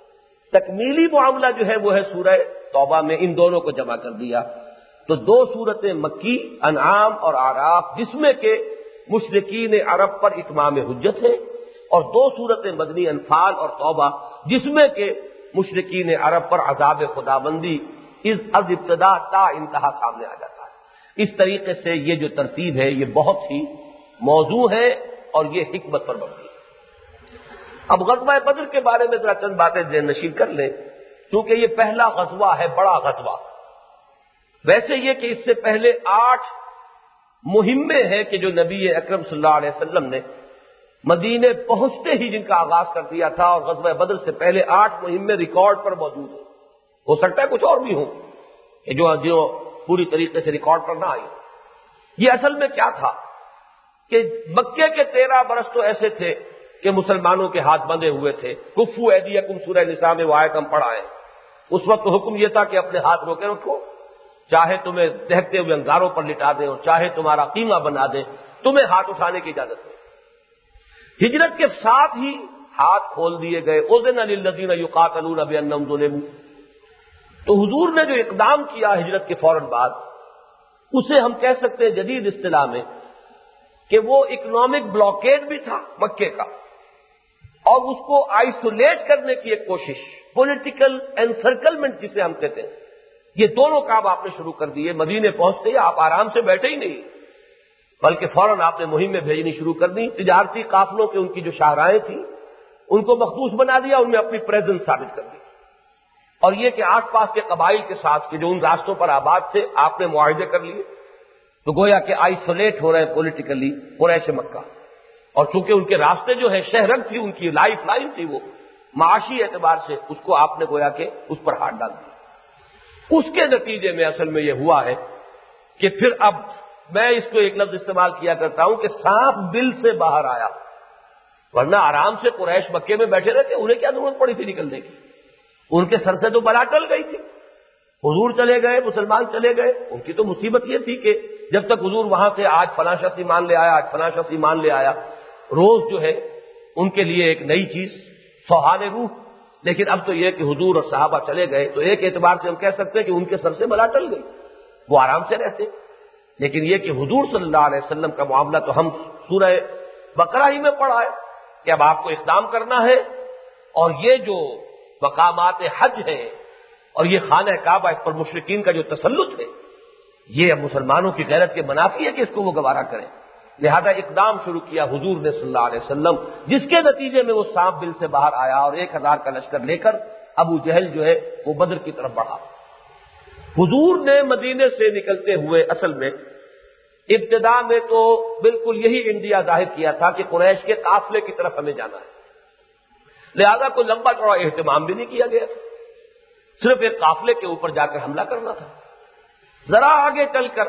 S1: تکمیلی معاملہ جو ہے وہ ہے سورہ توبہ میں. ان دونوں کو جمع کر دیا تو 2 سورتیں مکی، انعام اور اعراف، جس میں کہ مشرکین عرب پر اتمام حجت ہے، اور 2 سورتیں مدنی، انفال اور توبہ، جس میں کہ مشرکین عرب پر عذاب خداوندی از ابتدا تا انتہا سامنے آ جاتا ہے. اس طریقے سے یہ جو ترتیب ہے یہ بہت ہی موضوع ہے اور یہ حکمت پر مبنی ہے. اب غزوہ بدر کے بارے میں ذرا چند باتیں ذہن نشین کر لیں، کیونکہ یہ پہلا غزوہ ہے، بڑا غزوہ. ویسے یہ کہ اس سے پہلے 8 مہمیں ہیں کہ جو نبی اکرم صلی اللہ علیہ وسلم نے مدینے پہنچتے ہی جن کا آغاز کر دیا تھا، اور غزوہ بدر سے پہلے 8 مہمیں ریکارڈ پر موجود ہیں. ہو سکتا ہے کچھ اور بھی ہوں کہ جو پوری طریقے سے ریکارڈ پر نہ آئی. یہ اصل میں کیا تھا کہ مکے کے 13 برس تو ایسے تھے کہ مسلمانوں کے ہاتھ بندھے ہوئے تھے. کفو ایدیکم سورہ نساء میں وہ آیت ہم پڑھائے. اس وقت حکم یہ تھا کہ اپنے ہاتھ روکے رکھو، چاہے تمہیں دہتے ہوئے انگاروں پر لٹا دیں اور چاہے تمہارا قیمہ بنا دیں، تمہیں ہاتھ اٹھانے کی اجازت نہیں. ہجرت کے ساتھ ہی ہاتھ کھول دیے گئے. اذن للذین یقاتلون بانہم ظلموا. تو حضور نے جو اقدام کیا ہجرت کے فوراً بعد، اسے ہم کہہ سکتے ہیں جدید اصطلاح میں کہ وہ اکنامک بلاکیڈ بھی تھا مکے کا، اور اس کو آئسولیٹ کرنے کی ایک کوشش، پولیٹیکل انسرکلمنٹ جسے ہم کہتے ہیں، یہ دونوں کام آپ نے شروع کر دیے. مدینے پہنچتے ہی آپ آرام سے بیٹھے ہی نہیں، بلکہ فوراً آپ نے مہمیں بھیجنی شروع کر دی. تجارتی قافلوں کے ان کی جو شاہراہیں تھیں ان کو مخصوص بنا دیا، ان میں اپنی پریزنس ثابت کر دی. اور یہ کہ آس پاس کے قبائل کے ساتھ کہ جو ان راستوں پر آباد تھے آپ نے معاہدے کر لیے، تو گویا کہ آئسولیٹ ہو رہے ہیں پولیٹیکلی قریش مکہ. اور چونکہ ان کے راستے جو ہے شہرک تھی، ان کی لائف لائن تھی، وہ معاشی اعتبار سے اس کو آپ نے گویا کہ اس پر ہاتھ ڈال دیا. اس کے نتیجے میں اصل میں یہ ہوا ہے کہ پھر اب میں اس کو ایک لفظ استعمال کیا کرتا ہوں کہ سانپ بل سے باہر آیا. ورنہ آرام سے قریش مکے میں بیٹھے رہتے، انہیں کیا ضرورت پڑی تھی نکلنے کی؟ ان کے سر سے تو بلا ٹل گئی تھی. حضور چلے گئے، مسلمان چلے گئے. ان کی تو مصیبت یہ تھی کہ جب تک حضور وہاں سے آج فلاں شخص ایمان لے آیا، آج فلاں شخص ایمان لے آیا، روز جو ہے ان کے لیے ایک نئی چیز، سوہان روح. لیکن اب تو یہ کہ حضور اور صحابہ چلے گئے تو ایک اعتبار سے ہم کہہ سکتے ہیں کہ ان کے سر سے بلا ٹل گئی، وہ آرام سے رہتے. لیکن یہ کہ حضور صلی اللہ علیہ وسلم کا معاملہ تو ہم سورہ بقرہ ہی میں پڑھا ہے کہ اب آپ کو اقدام کرنا ہے، اور یہ جو مقامات حج ہے اور یہ خانہ کعبہ، اس پر مشرکین کا جو تسلط ہے، یہ اب مسلمانوں کی غیرت کے منافی ہے کہ اس کو وہ گوارا کریں۔ لہذا اقدام شروع کیا حضور نے صلی اللہ علیہ وسلم، جس کے نتیجے میں وہ سانپ بل سے باہر آیا اور 1000 کا لشکر لے کر ابو جہل جو ہے وہ بدر کی طرف بڑھا۔ حضور نے مدینے سے نکلتے ہوئے اصل میں ابتدا میں تو بالکل یہی انڈیا ظاہر کیا تھا کہ قریش کے قافلے کی طرف ہمیں جانا ہے، لہذا کوئی لمبا چوڑا اہتمام بھی نہیں کیا گیا تھا، صرف ایک قافلے کے اوپر جا کر حملہ کرنا تھا۔ ذرا آگے چل کر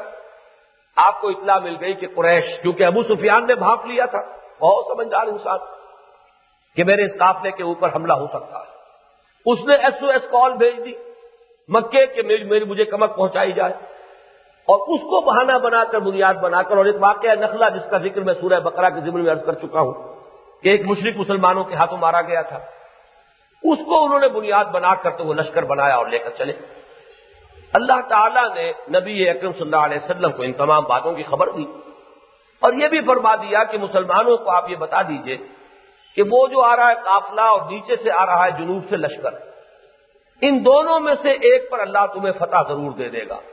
S1: آپ کو اطلاع مل گئی کہ قریش، کیونکہ ابو سفیان نے بھاپ لیا تھا، بہت سمجھدار انسان، کہ میرے اس قافلے کے اوپر حملہ ہو سکتا ہے، اس نے SOS کال بھیج دی مکے کہ مجھے کمک پہنچائی جائے، اور اس کو بہانہ بنا کر، بنیاد بنا کر، اور ایک واقعہ نخلا جس کا ذکر میں سورہ بقرہ کے ضمن میں عرض کر چکا ہوں کہ ایک مشرک مسلمانوں کے ہاتھوں مارا گیا تھا، اس کو انہوں نے بنیاد بنا کر تو وہ لشکر بنایا اور لے کر چلے۔ اللہ تعالیٰ نے نبی اکرم صلی اللہ علیہ وسلم کو ان تمام باتوں کی خبر دی، اور یہ بھی فرما دیا کہ مسلمانوں کو آپ یہ بتا دیجئے کہ وہ جو آ رہا ہے قافلہ اور نیچے سے آ رہا ہے جنوب سے لشکر، ان دونوں میں سے ایک پر اللہ تمہیں فتح ضرور دے دے گا۔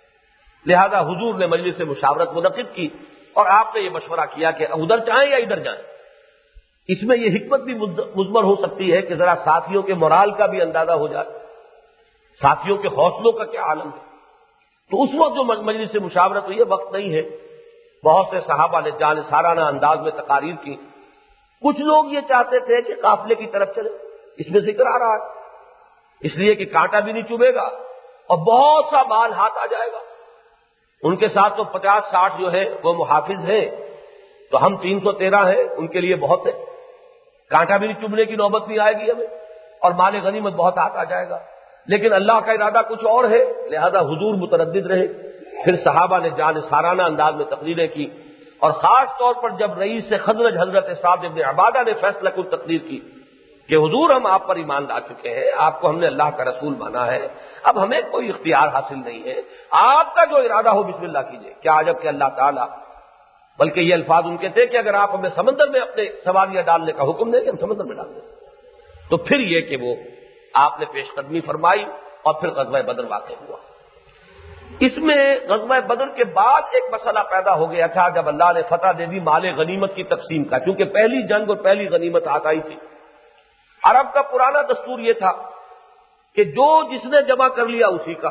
S1: لہذا حضور نے مجلس سے مشاورت منعقد کی اور آپ نے یہ مشورہ کیا کہ ادھر جائیں یا ادھر جائیں۔ اس میں یہ حکمت بھی مضمر ہو سکتی ہے کہ ذرا ساتھیوں کے مورال کا بھی اندازہ ہو جائے، ساتھیوں کے حوصلوں کا کیا عالم ہے۔ تو اس وقت جو مجلس سے مشاورت ہوئی ہے، وقت نہیں ہے، بہت سے صحابہ نے جانثارانہ انداز میں تقاریر کی۔ کچھ لوگ یہ چاہتے تھے کہ قافلے کی طرف چلے، اس میں ذکر آ رہا ہے، اس لیے کہ کانٹا بھی نہیں چبھے گا اور بہت سا مال ہاتھ آ جائے گا۔ ان کے ساتھ تو 50-60 جو ہے وہ محافظ ہیں، تو ہم 313 ہیں، ان کے لیے بہت ہے، کانٹا بھی نہیں چبھنے کی نوبت نہیں آئے گی ہمیں، اور مال غنیمت بہت ہاتھ آ جائے گا۔ لیکن اللہ کا ارادہ کچھ اور ہے، لہذا حضور متردد رہے۔ پھر صحابہ نے جانثارانہ انداز میں تقریریں کی، اور خاص طور پر جب رئیس خزرج حضرت سعد بن عبادہ نے فیصلہ کن تقریر کی کہ حضور ہم آپ پر ایمان لا چکے ہیں، آپ کو ہم نے اللہ کا رسول مانا ہے، اب ہمیں کوئی اختیار حاصل نہیں ہے، آپ کا جو ارادہ ہو بسم اللہ کیجئے۔ کیا عجب کہ اللہ تعالیٰ، بلکہ یہ الفاظ ان کے تھے کہ اگر آپ ہمیں سمندر میں اپنے سواریاں ڈالنے کا حکم دیں کہ ہم سمندر میں ڈال دیں۔ تو پھر یہ کہ وہ آپ نے پیش قدمی فرمائی، اور پھر غزوہ بدر واقع ہوا۔ اس میں غزوہ بدر کے بعد ایک مسئلہ پیدا ہو گیا تھا جب اللہ نے فتح دے دی مال غنیمت کی تقسیم کا، کیونکہ پہلی جنگ اور پہلی غنیمت ہاتھ آئی تھی۔ عرب کا پرانا دستور یہ تھا کہ جو جس نے جمع کر لیا اسی کا،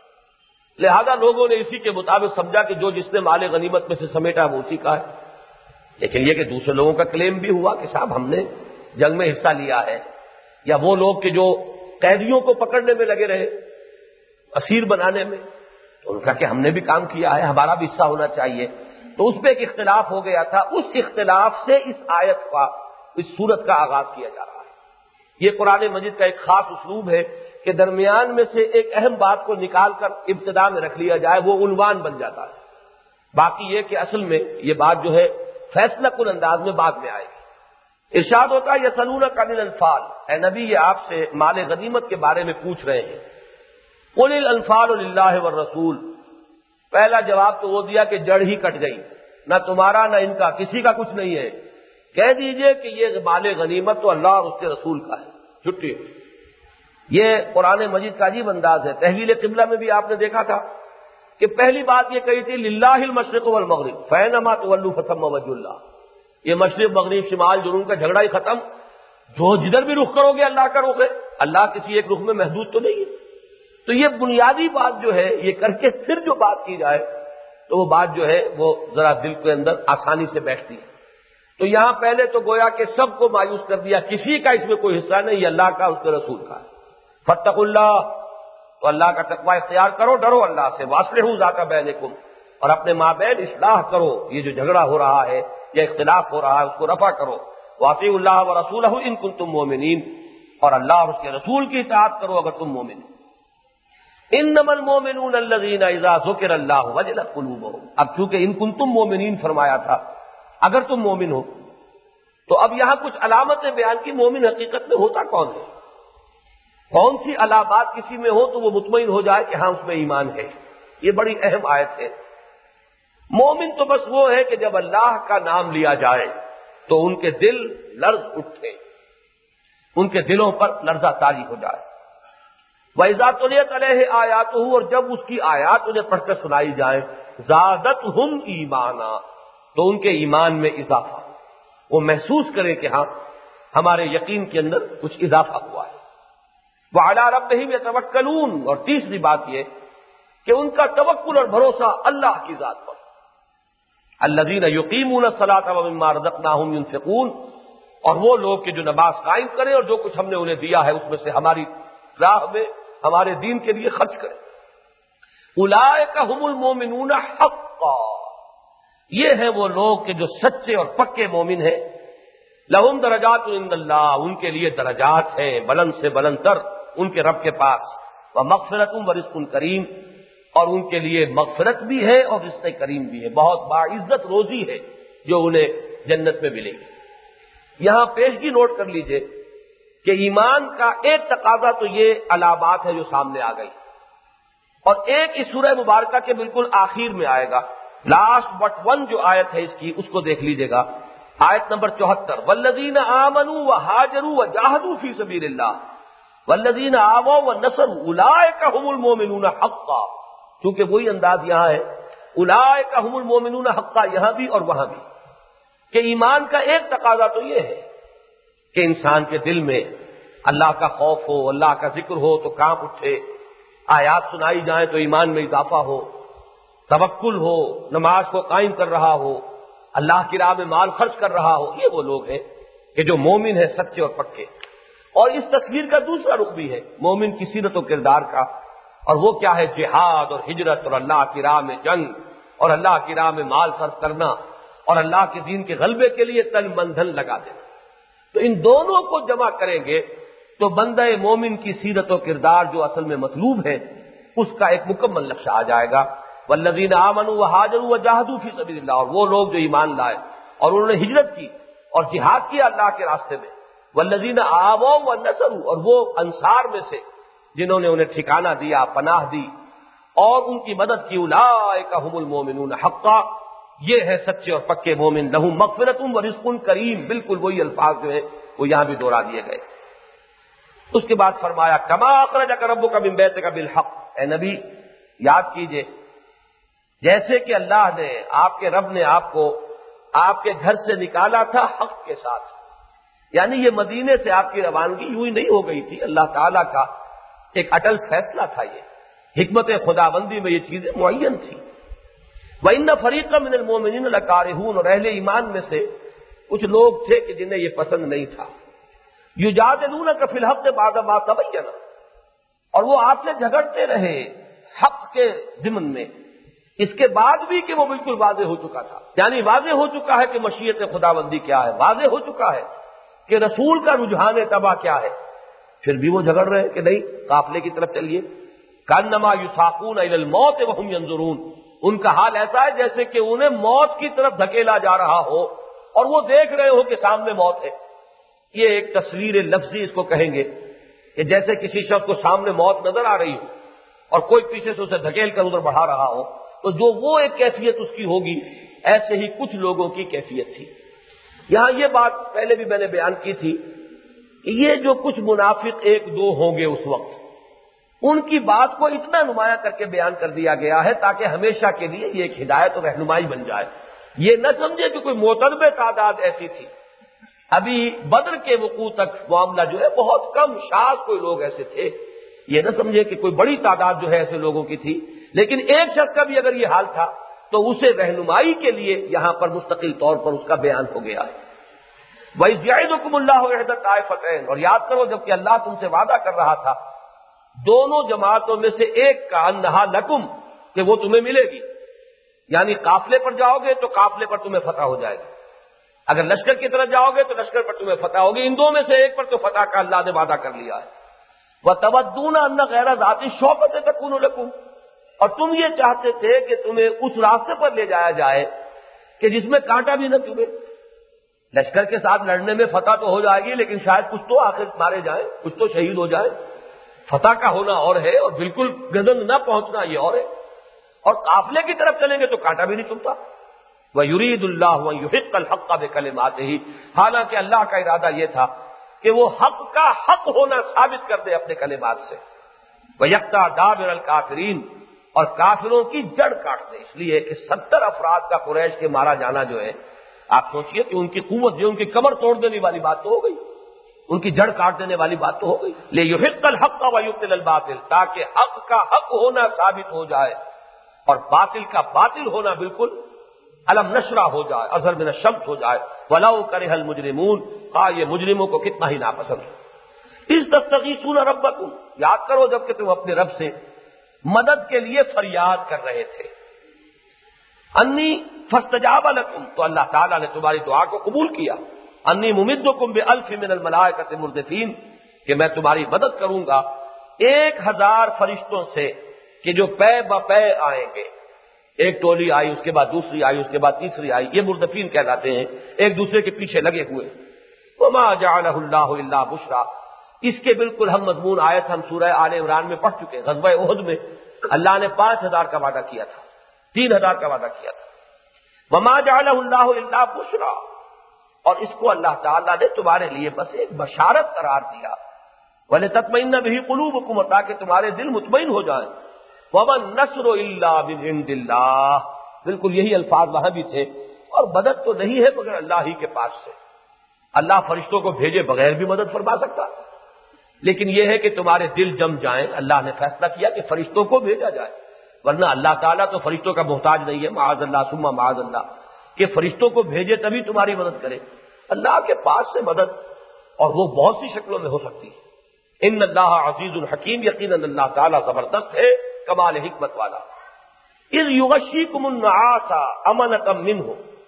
S1: لہذا لوگوں نے اسی کے مطابق سمجھا کہ جو جس نے مال غنیمت میں سے سمیٹا وہ اسی کا ہے۔ لیکن یہ کہ دوسرے لوگوں کا کلیم بھی ہوا کہ صاحب ہم نے جنگ میں حصہ لیا ہے، یا وہ لوگ کہ جو قیدیوں کو پکڑنے میں لگے رہے، اسیر بنانے میں، تو ان کا کہ ہم نے بھی کام کیا ہے، ہمارا بھی حصہ ہونا چاہیے۔ تو اس پہ ایک اختلاف ہو گیا تھا، اس اختلاف سے اس آیت کا، اس سورت کا آغاز کیا جا رہا ہے۔ یہ قرآن مجید کا ایک خاص اسلوب ہے کہ درمیان میں سے ایک اہم بات کو نکال کر ابتدا میں رکھ لیا جائے، وہ عنوان بن جاتا ہے۔ باقی یہ کہ اصل میں یہ بات جو ہے فیصلہ کن انداز میں بعد میں آئے گی۔ ارشاد ہوتا ہے یسألونک عن الانفال، اے نبی یہ آپ سے مال غنیمت کے بارے میں پوچھ رہے ہیں۔ قل الانفال للہ والرسول، پہلا جواب تو وہ دیا کہ جڑ ہی کٹ گئی، نہ تمہارا نہ ان کا، کسی کا کچھ نہیں ہے۔ کہہ دیجئے کہ یہ مال غنیمت تو اللہ اور اس کے رسول کا ہے، چھٹی ہو۔ یہ قرآن مجید کا عجیب انداز ہے۔ تحویل قبلہ میں بھی آپ نے دیکھا تھا کہ پہلی بات یہ کہی تھی للہ المشرق والمغرب فینما تولوا فثم وجہ اللہ، یہ مشرق مغرب شمال جنوب کا جھگڑا ہی ختم، جو جدھر بھی رخ کرو گے اللہ کا رخ ہے، اللہ کسی ایک رخ میں محدود تو نہیں ہے۔ تو یہ بنیادی بات جو ہے یہ کر کے پھر جو بات کی جائے تو وہ بات جو ہے وہ ذرا دل کے اندر آسانی سے بیٹھتی ہے۔ تو یہاں پہلے تو گویا کہ سب کو مایوس کر دیا، کسی کا اس میں کوئی حصہ نہیں، یہ اللہ کا اس کے رسول کا ہے۔ فاتقوا اللہ، تو اللہ کا تقوی اختیار کرو، ڈرو اللہ سے۔ واصلحوا ذات بینکم، اور اپنے مابین اصلاح کرو، یہ جو جھگڑا ہو رہا ہے یا اختلاف ہو رہا ہے اس کو رفع کرو۔ واطیعوا اللہ ورسولہ ان کنتم مؤمنین، اور اللہ اور اس کے رسول کی اطاعت کرو اگر تم مومن۔ انما المؤمنون الذین اذا ذکر اللہ وجلت قلوبهم، اب چونکہ ان کنتم مومنین فرمایا تھا، اگر تم مومن ہو، تو اب یہاں کچھ علامتیں بیان کی، مومن حقیقت میں ہوتا کون ہے، کون سی علامات کسی میں ہو تو وہ مطمئن ہو جائے کہ ہاں اس میں ایمان ہے۔ یہ بڑی اہم آیت ہے۔ مومن تو بس وہ ہے کہ جب اللہ کا نام لیا جائے تو ان کے دل لرز اٹھے، ان کے دلوں پر لرزہ طاری ہو جائے۔ وَإِذَا تُلِيَتْ عَلَيْهِ آيَاتُهُ، اور جب اس کی آیات انہیں پڑھ کر سنائی جائیں، زادتہم ایمانا، تو ان کے ایمان میں اضافہ ہو، وہ محسوس کریں کہ ہاں ہمارے یقین کے اندر کچھ اضافہ ہوا ہے۔ وَعَلَىٰ رَبِّهِمْ يَتَوَكَّلُونَ، اور تیسری بات یہ کہ ان کا توکل اور بھروسہ اللہ کی ذات پر۔ الذین یقیمون الصلاۃ ومما رزقناہم ينفقون، اور وہ لوگ کہ جو نماز قائم کریں اور جو کچھ ہم نے انہیں دیا ہے اس میں سے ہماری راہ میں ہمارے دین کے لیے خرچ کریں۔ اولئک هم المؤمنون حقا، یہ ہیں وہ لوگ کہ جو سچے اور پکے مومن ہیں۔ لہم درجات عند اللہ، ان کے لیے درجات ہیں بلند سے بلند تر ان کے رب کے پاس۔ ومغفرۃ ورزق کریم، اور ان کے لیے مغفرت بھی ہے اور رزق کریم بھی ہے، بہت باعزت روزی ہے جو انہیں جنت میں ملے گی۔ یہاں پیشگی نوٹ کر لیجئے کہ ایمان کا ایک تقاضا تو یہ علامات ہے جو سامنے آ گئی، اور ایک اس سورہ مبارکہ کے بالکل آخر میں آئے گا، لاسٹ بٹ ون جو آیت ہے اس کی، اس کو دیکھ لیجئے گا، آیت نمبر 74، والذین آمنوا وہاجروا وجاہدوا فی سبیل اللہ والذین آووا ونصروا اولئک هم المؤمنون حقا، کیونکہ وہی انداز یہاں ہے، اولئک هم المؤمنون حقا، یہاں بھی اور وہاں بھی، کہ ایمان کا ایک تقاضا تو یہ ہے کہ انسان کے دل میں اللہ کا خوف ہو، اللہ کا ذکر ہو تو کانپ اٹھے، آیات سنائی جائیں تو ایمان میں اضافہ ہو، توکل ہو، نماز کو قائم کر رہا ہو، اللہ کی راہ میں مال خرچ کر رہا ہو۔ یہ وہ لوگ ہیں کہ جو مومن ہیں سچے اور پکے۔ اور اس تصویر کا دوسرا رخ بھی ہے مومن کی سیرت و کردار کا، اور وہ کیا ہے؟ جہاد اور ہجرت اور اللہ کی راہ میں جنگ اور اللہ کی راہ میں مال صرف کرنا اور اللہ کے دین کے غلبے کے لیے تن من دھن لگا دینا۔ تو ان دونوں کو جمع کریں گے تو بندہ مومن کی سیرت و کردار جو اصل میں مطلوب ہے اس کا ایک مکمل نقشہ آ جائے گا۔ والذین آمنوا وہاجروا وجاہدوا فی سبیل اللہ، اور وہ لوگ جو ایمان لائے اور انہوں نے ہجرت کی اور جہاد کیا اللہ کے راستے میں۔ والذین آووا ونصروا، اور وہ انصار میں سے جنہوں نے انہیں ٹھکانہ دیا، پناہ دی اور ان کی مدد کی۔ اولئک هم المؤمنون حقا، یہ ہے سچے اور پکے مومن۔ لہم مغفرۃ ورزق کریم، بالکل وہی الفاظ جو ہے وہ یہاں بھی دوہرا دیے گئے۔ اس کے بعد فرمایا کما اخرجک ربک من بیتک بالحق، اے نبی یاد کیجئے جیسے کہ اللہ نے، آپ کے رب نے آپ کو آپ کے گھر سے نکالا تھا حق کے ساتھ، یعنی یہ مدینے سے آپ کی روانگی یوں ہی نہیں ہو گئی تھی، اللہ تعالیٰ کا ایک اٹل فیصلہ تھا، یہ حکمت خداوندی میں یہ چیزیں معین تھی۔ وَإِنَّ فَرِيقًا مِّنَ الْمُؤْمِنِينَ لَكَارِهُونَ، اور اہل ایمان میں سے کچھ لوگ تھے کہ جنہیں یہ پسند نہیں تھا۔ یُجَادِلُونَکَ فِی الْحَقِّ بَعْدَ مَا تَبَیَّنَ، اور وہ آپ سے جھگڑتے رہے حق کے ضمن میں اس کے بعد بھی کہ وہ بالکل واضح ہو چکا تھا، یعنی واضح ہو چکا ہے کہ مشیت خداوندی کیا ہے، واضح ہو چکا ہے کہ رسول کا رجحان تباہ کیا ہے، پھر بھی وہ جھگڑ رہے ہیں کہ نہیں قافلے کی طرف چلیے۔ کانما یساقون الی الموت وهم ينظرون، ان کا حال ایسا ہے جیسے کہ انہیں موت کی طرف دھکیلا جا رہا ہو اور وہ دیکھ رہے ہو کہ سامنے موت ہے۔ یہ ایک تصویر لفظی اس کو کہیں گے کہ جیسے کسی شخص کو سامنے موت نظر آ رہی ہو اور کوئی پیچھے سے اسے دھکیل کر ادھر بڑھا رہا ہو، تو جو وہ ایک کیفیت اس کی ہوگی، ایسے ہی کچھ لوگوں کی کیفیت تھی۔ یہاں یہ بات پہلے بھی میں نے بیان کی تھی کہ یہ جو کچھ منافق ایک دو ہوں گے اس وقت، ان کی بات کو اتنا نمایاں کر کے بیان کر دیا گیا ہے تاکہ ہمیشہ کے لیے یہ ایک ہدایت اور رہنمائی بن جائے۔ یہ نہ سمجھے کہ کوئی معتدب تعداد ایسی تھی، ابھی بدر کے وقوع تک معاملہ جو ہے بہت کم شاذ کوئی لوگ ایسے تھے، یہ نہ سمجھے کہ کوئی بڑی تعداد جو ہے ایسے لوگوں کی تھی، لیکن ایک شخص کا بھی اگر یہ حال تھا تو اسے رہنمائی کے لیے یہاں پر مستقل طور پر اس کا بیان ہو گیا ہے۔ وَإِذْ يَعِدُكُمُ اللَّهُ إِحْدَى الطَّائِفَتَيْنِ، اور یاد کرو جب کہ اللہ تم سے وعدہ کر رہا تھا دونوں جماعتوں میں سے ایک کا، انہا لکم، کہ وہ تمہیں ملے گی، یعنی قافلے پر جاؤ گے تو قافلے پر تمہیں فتح ہو جائے گی، اگر لشکر کی طرف جاؤ گے تو لشکر پر تمہیں فتح ہوگی، ان دو میں سے ایک پر تو فتح کا اللہ نے وعدہ کر لیا ہے۔ وَتَوَدُّونَ أَنَّ غَيْرَ ذَاتِ الشَّوْكَةِ تَكُونُ لَكُمْ، اور تم یہ چاہتے تھے کہ تمہیں اس راستے پر لے جایا جائے کہ جس میں کانٹا بھی نہ چبھے۔ لشکر کے ساتھ لڑنے میں فتح تو ہو جائے گی لیکن شاید کچھ تو آخر مارے جائیں، کچھ تو شہید ہو جائے۔ فتح کا ہونا اور ہے اور بالکل گزند نہ پہنچنا یہ اور ہے۔ اور قافلے کی طرف چلیں گے تو کانٹا بھی نہیں چبھتا. وَيُرِيدُ اللَّهُ أَن يُحِقَّ الْحَقَّ بِكَلِمَاتِهِ، حالانکہ اللہ کا ارادہ یہ تھا کہ وہ حق کا حق ہونا ثابت کر دے اپنے کلمات سے. وَيَقْطَعَ دَابِرَ الْكَافِرِينَ، اور کافروں کی جڑ کاٹ دے. اس لیے کہ 70 افراد کا قریش کے مارا جانا جو ہے، آپ سوچئے کہ ان کی قوت جو ان کی کمر توڑ دینے والی بات تو ہو گئی، ان کی جڑ کاٹ دینے والی بات تو ہو گئی. لِيُحِقَّ الْحَقَّ وَيُبْطِلَ الْبَاطِلَ، تاکہ حق کا حق ہونا ثابت ہو جائے اور باطل کا باطل ہونا بالکل علم نشرہ ہو جائے، اظہر من الشمس ہو جائے. وَلَوْ كَرِهَ الْمُجْرِمُونَ، یہ مجرموں کو کتنا ہی ناپسند ہے. اِذْ تَسْتَغِيثُونَ رَبَّكُمْ، یاد کرو جب کہ تم اپنے رب سے مدد کے لیے فریاد کر رہے تھے. انی فاستجاب لکم، تو اللہ تعالیٰ نے تمہاری دعا کو قبول کیا. انی ممدکم بألف من الملائکۃ مردفین، کہ میں تمہاری مدد کروں گا 1000 فرشتوں سے کہ جو پے بپے آئیں گے. ایک ٹولی آئی، اس کے بعد دوسری آئی، اس کے بعد تیسری آئی. یہ مردفین کہلاتے ہیں، ایک دوسرے کے پیچھے لگے ہوئے. وما جعلہ اللہ الا بشرا، اس کے بالکل ہم مضمون آیت ہم سورہ آل عمران میں پڑھ چکے. غزوہ احد میں اللہ نے 5000 کا وعدہ کیا تھا، 3000 کا وعدہ کیا تھا. وما جعلہ اللہ الا بشرا، اور اس کو اللہ تعالیٰ نے تمہارے لیے بس ایک بشارت قرار دیا. وَلِتَطْمَئِنَّ بِهِ قُلُوبُكُمْ، تاکہ تمہارے دل مطمئن ہو جائیں. وَمَا النَّصْرُ إِلَّا مِنْ عِنْدِ اللَّهِ، بالکل یہی الفاظ وہاں بھی تھے. اور مدد تو نہیں ہے مگر اللہ ہی کے پاس سے. اللہ فرشتوں کو بھیجے بغیر بھی مدد فرما سکتا، لیکن یہ ہے کہ تمہارے دل جم جائیں. اللہ نے فیصلہ کیا کہ فرشتوں کو بھیجا جائے، ورنہ اللہ تعالیٰ تو فرشتوں کا محتاج نہیں ہے. معاذ اللہ ثم معاذ اللہ، کہ فرشتوں کو بھیجے تبھی تمہاری مدد کرے. اللہ کے پاس سے مدد، اور وہ بہت سی شکلوں میں ہو سکتی ہے. ان اللہ عزیز الحکیم، یقیناً اللہ تعالیٰ زبردست ہے، کمال حکمت والا. اذ یغشیکم النعاس امنۃ منہ،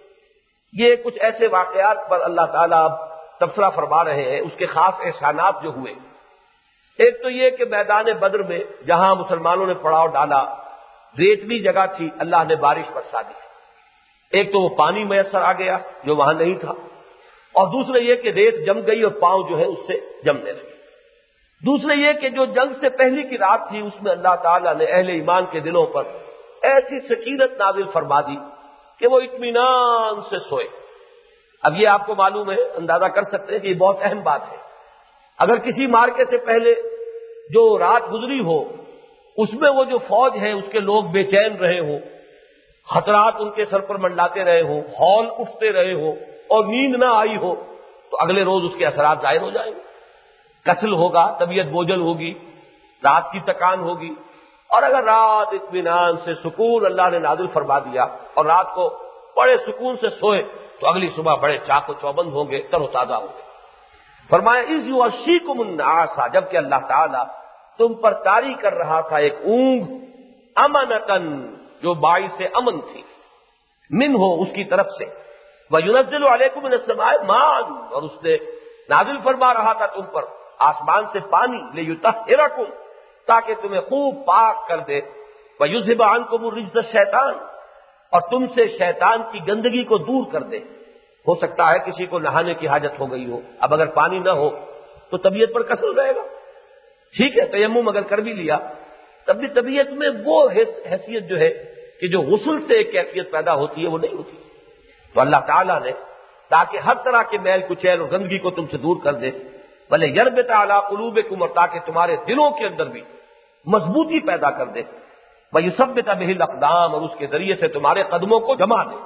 S1: یہ کچھ ایسے واقعات پر اللہ تعالیٰ تبصرہ فرما رہے ہیں، اس کے خاص احسانات جو ہوئے. ایک تو یہ کہ میدان بدر میں جہاں مسلمانوں نے پڑاؤ ڈالا، ریتلی جگہ تھی، اللہ نے بارش برسا دی. ایک تو وہ پانی میسر آ گیا جو وہاں نہیں تھا، اور دوسرے یہ کہ ریت جم گئی اور پاؤں جو ہے اس سے جمنے لگے. دوسرے یہ کہ جو جنگ سے پہلی کی رات تھی اس میں اللہ تعالیٰ نے اہل ایمان کے دلوں پر ایسی سکینت نازل فرما دی کہ وہ اطمینان سے سوئے. اب یہ آپ کو معلوم ہے، اندازہ کر سکتے ہیں کہ یہ بہت اہم بات ہے. اگر کسی مارکے سے پہلے جو رات گزری ہو اس میں وہ جو فوج ہے اس کے لوگ بے چین رہے ہوں، خطرات ان کے سر پر منڈلاتے رہے ہوں، ہول اٹھتے رہے ہوں اور نیند نہ آئی ہو، تو اگلے روز اس کے اثرات ظاہر ہو جائیں گے. کسل ہوگا، طبیعت بوجھل ہوگی، رات کی تکان ہوگی. اور اگر رات اطمینان سے سکون اللہ نے نازل فرما دیا اور رات کو بڑے سکون سے سوئے تو اگلی صبح بڑے چاق و چوبند ہوں گے، تر و تازہ ہوں گے. فرمایا اذ یغشیکم النعاس، جبکہ اللہ تعالیٰ تم پر طاری کر رہا تھا ایک اونگ، امنتن، جو باعث امن تھی، من ہو، اس کی طرف سے. وَيُنَزِّلُ عَلَيْكُم مِّنَ السَّمَاءِ مَاءً، اور اس نے نازل فرما رہا تھا تم پر آسمان سے پانی، لِيُطَهِّرَكُم، تاکہ تمہیں خوب پاک کر دے. وَيُذْهِبَ عَنكُمُ الرِّجْزَ الشَّيْطَانَ، اور تم سے شیطان کی گندگی کو دور کر دے. ہو سکتا ہے کسی کو نہانے کی حاجت ہو گئی ہو، اب اگر پانی نہ ہو تو طبیعت پر کسل رہے گا. ٹھیک ہے، تیمم اگر کر بھی لیا تب بھی طبیعت میں وہ حیثیت جو ہے کہ جو غسل سے ایک کیفیت پیدا ہوتی ہے وہ نہیں ہوتی. تو اللہ تعالیٰ نے تاکہ ہر طرح کے میل کچیل اور گندگی کو تم سے دور کر دے، بھلے یربط علی قلوبکم، اور تاکہ تمہارے دلوں کے اندر بھی مضبوطی پیدا کر دے. وَيُثَبِّتَ بِهِ الْأَقْدَامَ، اور اس کے ذریعے سے تمہارے قدموں کو جما دے.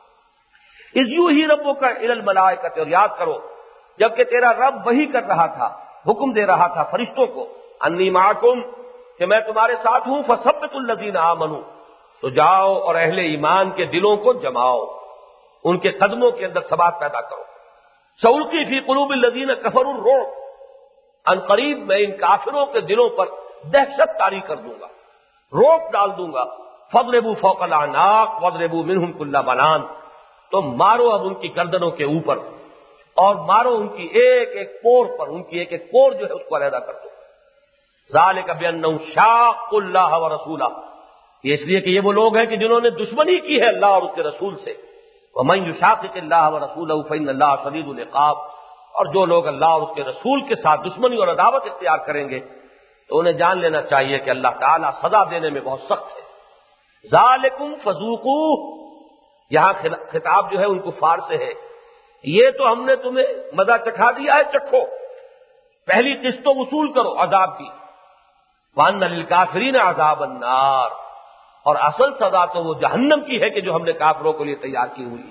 S1: اذ یوحی ربک الی الملائکۃ، اور یاد کرو جبکہ تیرا رب وحی کر رہا تھا، حکم دے رہا تھا فرشتوں کو، انی معکم، کہ میں تمہارے ساتھ ہوں. فثبتوا الذین آمنوا، تو جاؤ اور اہل ایمان کے دلوں کو جماؤ، ان کے قدموں کے اندر ثبات پیدا کرو. سألقی فی قلوب الذین کفروا الرعب، ان قریب میں ان کافروں کے دلوں پر دہشت طاری کر دوں گا، روک ڈال دوں گا. فاضربوا فوق الاعناق واضربوا منهم كل بنان، تو مارو اب ان کی گردنوں کے اوپر اور مارو ان کی ایک ایک پور پر، ان کی ایک ایک پور جو ہے اس کو علیحدہ کر دو. ذالک بانہم شاقوا اللہ ورسولہ، یہ اس لیے کہ یہ وہ لوگ ہیں کہ جنہوں نے دشمنی کی ہے اللہ اور اس کے رسول سے. ومن یشاقق اللہ ورسولہ فإن اللہ شدید العقاب، اور جو لوگ اللہ اور اس کے رسول کے ساتھ دشمنی اور عداوت اختیار کریں گے تو انہیں جان لینا چاہیے کہ اللہ تعالیٰ سزا دینے میں بہت سخت ہے. ذالکم فذوقوہ، یہاں خطاب جو ہے ان کفار سے ہے، یہ تو ہم نے تمہیں مزہ چکھا دیا ہے، چکھو، پہلی قسط تو وصول کرو عذاب کی۔ وَأَنَّ لِلْكَافِرِينَ عَذَابَ النَّارِ، اور اصل سزا تو وہ جہنم کی ہے کہ جو ہم نے کافروں کے لیے تیار کی ہوئی ہے۔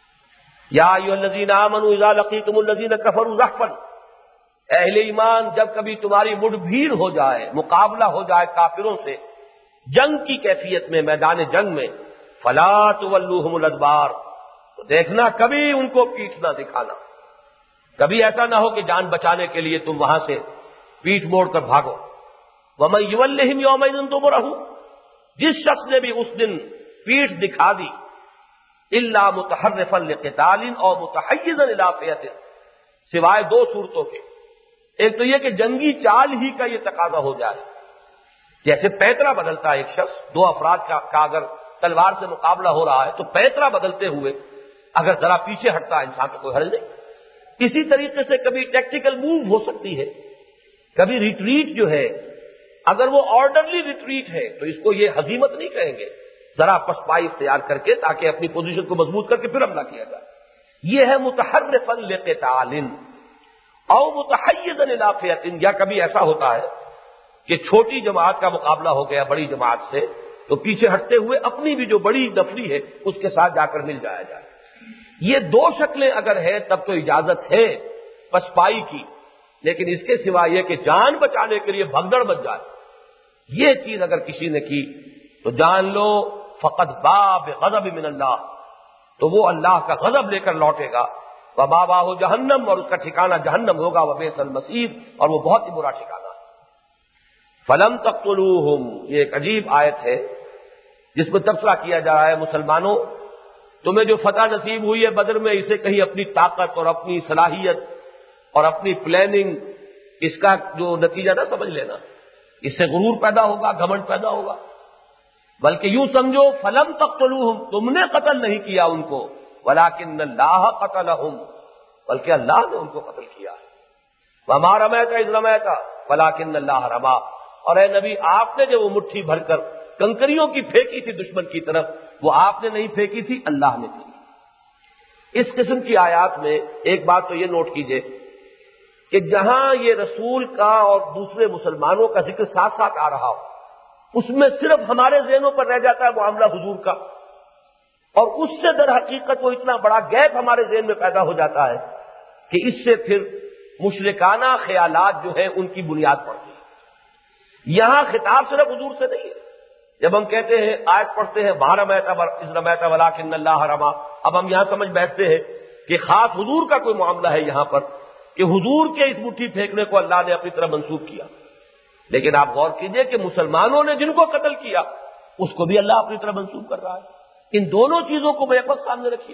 S1: یا ایھا الذین آمنوا اذا لقیتم الذین کفروا زحفا، اہل ایمان جب کبھی تمہاری مڈ بھیڑ ہو جائے، مقابلہ ہو جائے کافروں سے جنگ کی کیفیت میں، میدان جنگ میں، فلا تولوہم الادبار، تو دیکھنا کبھی ان کو پیٹھ نہ دکھانا، کبھی ایسا نہ ہو کہ جان بچانے کے لیے تم وہاں سے پیٹھ موڑ کر بھاگو۔ وَمَن يُوَلِّهِمْ يَوْمَئِذٍ دُبُرَهُ، جس شخص نے بھی اس دن پیٹھ دکھا دی، الا متحرفا لقتال او متحیزا الی فئۃ، سوائے دو صورتوں کے، ایک تو یہ کہ جنگی چال ہی کا یہ تقاضا ہو جائے، جیسے پیترا بدلتا ہے ایک شخص، دو افراد کا اگر تلوار سے مقابلہ ہو رہا ہے تو پیترا بدلتے ہوئے اگر ذرا پیچھے ہٹتا ہے انسان تو کوئی حرج نہیں۔ اسی طریقے سے کبھی ٹیکٹیکل موو ہو سکتی ہے، کبھی ریٹریٹ جو ہے، اگر وہ آرڈرلی ریٹریٹ ہے تو اس کو یہ ہزیمت نہیں کہیں گے، ذرا پسپائی اختیار کر کے تاکہ اپنی پوزیشن کو مضبوط کر کے پھر حملہ کیا جائے، یہ ہے متحرفا لقتال او متحیزا الی فئۃ، یا کبھی ایسا ہوتا ہے کہ چھوٹی جماعت کا مقابلہ ہو گیا بڑی جماعت سے، تو پیچھے ہٹتے ہوئے اپنی بھی جو بڑی نفری ہے اس کے ساتھ جا کر مل جایا جائے۔ یہ دو شکلیں اگر ہے تب تو اجازت ہے پسپائی کی، لیکن اس کے سوا یہ کہ جان بچانے کے لیے بھگدڑ بچ جائے، یہ چیز اگر کسی نے کی تو جان لو فقط بغضب من اللہ، تو وہ اللہ کا غضب لے کر لوٹے گا، ومأواہ جہنم، اور اس کا ٹھکانہ جہنم ہوگا، وبئس المصیر، اور وہ بہت ہی برا ٹھکانہ ہے۔ فلم تقتلوہم، یہ ایک عجیب آیت ہے جس میں تبصرہ کیا جا رہا ہے، مسلمانوں تمہیں جو فتح نصیب ہوئی ہے بدر میں، اسے کہیں اپنی طاقت اور اپنی صلاحیت اور اپنی پلاننگ اس کا جو نتیجہ نہ سمجھ لینا، اس سے غرور پیدا ہوگا، گھمنڈ پیدا ہوگا، بلکہ یوں سمجھو فلم تقتلوہم، تم نے قتل نہیں کیا ان کو، ولکن اللہ قتلہم، بلکہ اللہ نے ان کو قتل کیا ہے۔ وما رمیت اذ رمیت ولکن اللہ رما، اور اے نبی آپ نے جو وہ مٹھی بھر کر کنکریوں کی پھینکی تھی دشمن کی طرف، وہ آپ نے نہیں پھینکی تھی، اللہ نے پھینکی۔ اس قسم کی آیات میں ایک بات تو یہ نوٹ کیجئے کہ جہاں یہ رسول کا اور دوسرے مسلمانوں کا ذکر ساتھ ساتھ آ رہا ہو، اس میں صرف ہمارے ذہنوں پر رہ جاتا ہے معاملہ حضور کا، اور اس سے در حقیقت وہ اتنا بڑا گیپ ہمارے ذہن میں پیدا ہو جاتا ہے کہ اس سے پھر مشرکانہ خیالات جو ہیں ان کی بنیاد پڑتی ہے۔ یہاں خطاب صرف حضور سے نہیں ہے، جب ہم کہتے ہیں آیت پڑھتے ہیں وما رمیت اذ رمیت ولکن اللہ رما، اب ہم یہاں سمجھ بیٹھتے ہیں کہ خاص حضور کا کوئی معاملہ ہے یہاں پر، کہ حضور کے اس مٹھی پھینکنے کو اللہ نے اپنی طرف منسوب کیا، لیکن آپ غور کیجئے کہ مسلمانوں نے جن کو قتل کیا اس کو بھی اللہ اپنی طرف منسوب کر رہا ہے۔ ان دونوں چیزوں کو بیک وقت سامنے رکھیے۔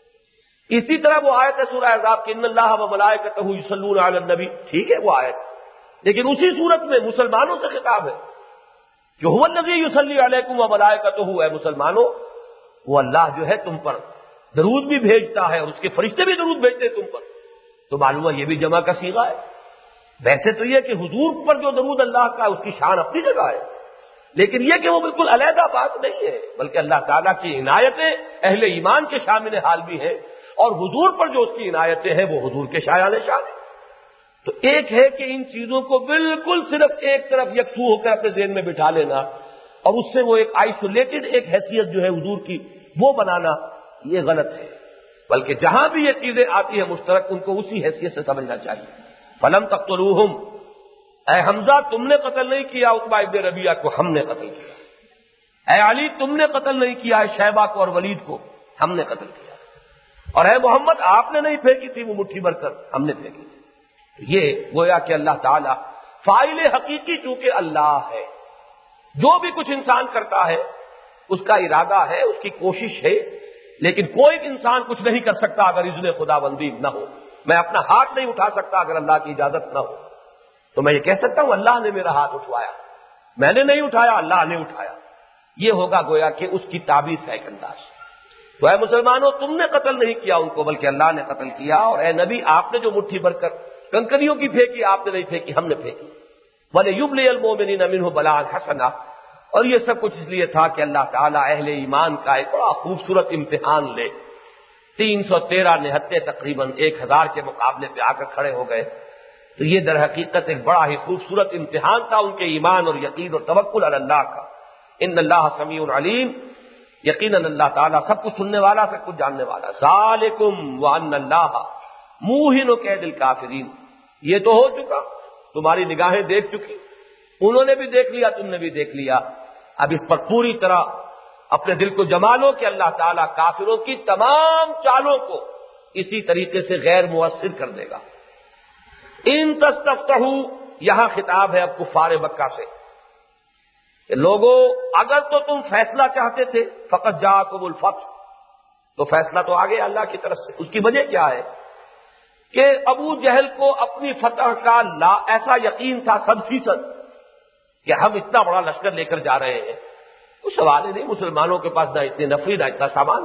S1: اسی طرح وہ آیت ہے سورہ احزاب کہ ان اللہ وملائکتہ یصلون علی النبی، ٹھیک ہے وہ آیت، لیکن اسی صورت میں مسلمانوں سے خطاب ہے کہ هو الذی یصلی علیکم وملائکتہ، اے مسلمانوں وہ اللہ جو ہے تم پر درود بھی بھیجتا ہے اور اس کے فرشتے بھی درود بھیجتے ہیں تم پر، تو معلوم ہے یہ بھی جمع کا صیغہ ہے۔ ویسے تو یہ کہ حضور پر جو درود اللہ کا اس کی شان اپنی جگہ ہے، لیکن یہ کہ وہ بالکل علیحدہ بات نہیں ہے، بلکہ اللہ تعالیٰ کی عنایتیں اہل ایمان کے شامل حال بھی ہیں، اور حضور پر جو اس کی عنایتیں ہیں وہ حضور کے شایان شان ہیں۔ تو ایک ہے کہ ان چیزوں کو بالکل صرف ایک طرف یکسو ہو کر اپنے ذہن میں بٹھا لینا اور اس سے وہ ایک آئسولیٹڈ ایک حیثیت جو ہے حضور کی وہ بنانا، یہ غلط ہے، بلکہ جہاں بھی یہ چیزیں آتی ہیں مشترک ان کو اسی حیثیت سے سمجھنا چاہیے۔ فلم تقتلوہم، اے حمزہ تم نے قتل نہیں کیا عتبہ ابن ربیعہ کو، ہم نے قتل کیا۔ اے علی تم نے قتل نہیں کیا ہے شیبہ کو اور ولید کو، ہم نے قتل کیا۔ اور اے محمد آپ نے نہیں پھینکی تھی وہ مٹھی بھر کر، ہم نے پھینکی تھی۔ یہ گویا کہ اللہ تعالیٰ فاعل حقیقی چونکہ اللہ ہے، جو بھی کچھ انسان کرتا ہے اس کا ارادہ ہے، اس کی کوشش ہے، لیکن کوئی انسان کچھ نہیں کر سکتا اگر اذن خدا بندی نہ ہو۔ میں اپنا ہاتھ نہیں اٹھا سکتا اگر اللہ کی اجازت نہ ہو، تو میں یہ کہہ سکتا ہوں اللہ نے میرا ہاتھ اٹھوایا، میں نے نہیں اٹھایا، اللہ نے اٹھایا، یہ ہوگا گویا کہ اس کی تعبیر کا ایک انداز۔ تو اے مسلمانوں تم نے قتل نہیں کیا ان کو بلکہ اللہ نے قتل کیا، اور اے نبی آپ نے جو مٹھی بھر کر کنکریوں کی پھینکی آپ نے نہیں پھینکی، ہم نے پھینکی۔ وَلِيُبْلِيَ الْمُؤْمِنِينَ مِنْهُ بَلَاءً حَسَنًا، اور یہ سب کچھ اس لیے تھا کہ اللہ تعالیٰ اہل ایمان کا ایک بڑا خوبصورت امتحان لے۔ 313 نہتے تقریباً 1000 کے مقابلے پہ آ کر کھڑے ہو گئے، تو یہ در حقیقت ایک بڑا ہی خوبصورت امتحان تھا ان کے ایمان اور یقین اور توکل علی اللہ کا۔ ان اللہ سمیع علیم، یقیناً اللہ تعالیٰ سب کچھ سننے والا، سب کچھ جاننے والا۔ ذالکم وان اللہ موہن کید الکافرین، یہ تو ہو چکا، تمہاری نگاہیں دیکھ چکی، انہوں نے بھی دیکھ لیا، تم نے بھی دیکھ لیا، اب اس پر پوری طرح اپنے دل کو جما لو کہ اللہ تعالیٰ کافروں کی تمام چالوں کو اسی طریقے سے غیر مؤثر کر دے گا۔ ان تستفتحوا، یہاں خطاب ہے اب کفار مکہ سے کہ لوگوں اگر تو تم فیصلہ چاہتے تھے فقط جاءکم الفتح، تو فیصلہ تو آ گیا اللہ کی طرف سے۔ اس کی وجہ کیا ہے کہ ابو جہل کو اپنی فتح کا ایسا یقین تھا 100% کہ ہم اتنا بڑا لشکر لے کر جا رہے ہیں، کوئی سوال ہی نہیں، مسلمانوں کے پاس نہ اتنی نفری نہ اتنا سامان،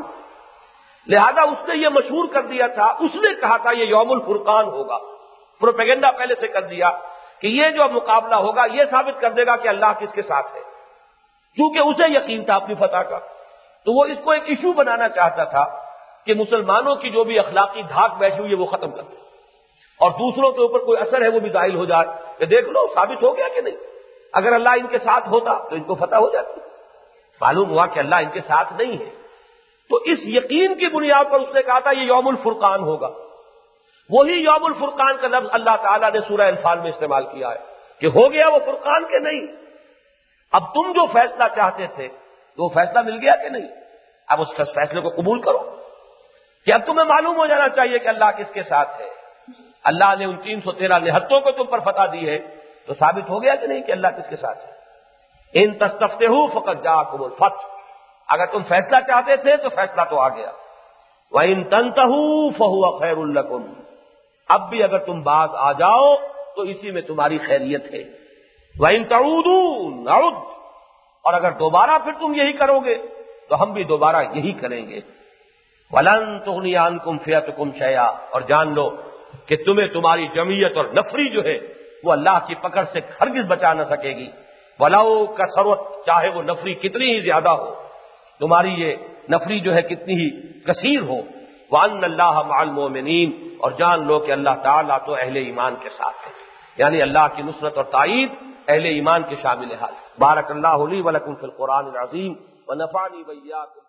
S1: لہذا اس نے یہ مشہور کر دیا تھا، اس نے کہا تھا یہ یوم الفرقان ہوگا، پروپیگنڈا پہلے سے کر دیا کہ یہ جو مقابلہ ہوگا یہ ثابت کر دے گا کہ اللہ کس کے ساتھ ہے، کیونکہ اسے یقین تھا اپنی فتح کا، تو وہ اس کو ایک ایشو بنانا چاہتا تھا کہ مسلمانوں کی جو بھی اخلاقی دھاک بیٹھی ہوئی ہے وہ ختم کر دے، اور دوسروں کے اوپر کوئی اثر ہے وہ بھی ظاہر ہو جائے کہ دیکھ لو ثابت ہو گیا کہ نہیں، اگر اللہ ان کے ساتھ ہوتا تو ان کو فتح ہو جاتی، معلوم ہوا کہ اللہ ان کے ساتھ نہیں ہے، تو اس یقین کی بنیاد پر اس نے کہا تھا یہ یوم الفرقان ہوگا۔ وہی یوم الفرقان کا لفظ اللہ تعالیٰ نے سورہ انفال میں استعمال کیا ہے کہ ہو گیا وہ فرقان کے نہیں، اب تم جو فیصلہ چاہتے تھے تو وہ فیصلہ مل گیا کہ نہیں، اب اس فیصلے کو قبول کرو کہ اب تمہیں معلوم ہو جانا چاہیے کہ اللہ کس کے ساتھ ہے، اللہ نے ان 313 نہتوں کو تم پر فتح دی ہے، تو ثابت ہو گیا کہ نہیں کہ اللہ کس کے ساتھ ہے۔ ان تستفتحوا فقد جاءکم الفتح، اگر تم فیصلہ چاہتے تھے تو فیصلہ تو آ گیا، وَإِن تَنْتَهُوا فَهُوَ خَيْرٌ لَكُمْ، اب بھی اگر تم باز آ جاؤ تو اسی میں تمہاری خیریت ہے، وَإِن تَعُودُوا نَعُدْ، اور اگر دوبارہ پھر تم یہی کرو گے تو ہم بھی دوبارہ یہی کریں گے، وَلَن تُغْنِيَ عَنْكُمْ فِئَتُكُمْ شَيْئًا، اور جان لو کہ تمہیں تمہاری جمعیت اور نفری جو ہے وہ اللہ کی پکڑ سے ہرگز بچا نہ سکے گی، وَلَوْ کَثُرَتْ، چاہے وہ نفری کتنی ہی زیادہ ہو، تمہاری یہ نفری جو ہے کتنی ہی کثیر ہو، وَأَنَّ اللَّهَ مَعَ الْمُؤْمِنِينَ، اور جان لو کہ اللہ تعالیٰ تو اہل ایمان کے ساتھ ہے، یعنی اللہ کی نصرت اور تائید اہل ایمان کے شامل حال ہے۔ بارک اللہ لی ولکم فی القرآن العظیم ونفعنی وإیاکم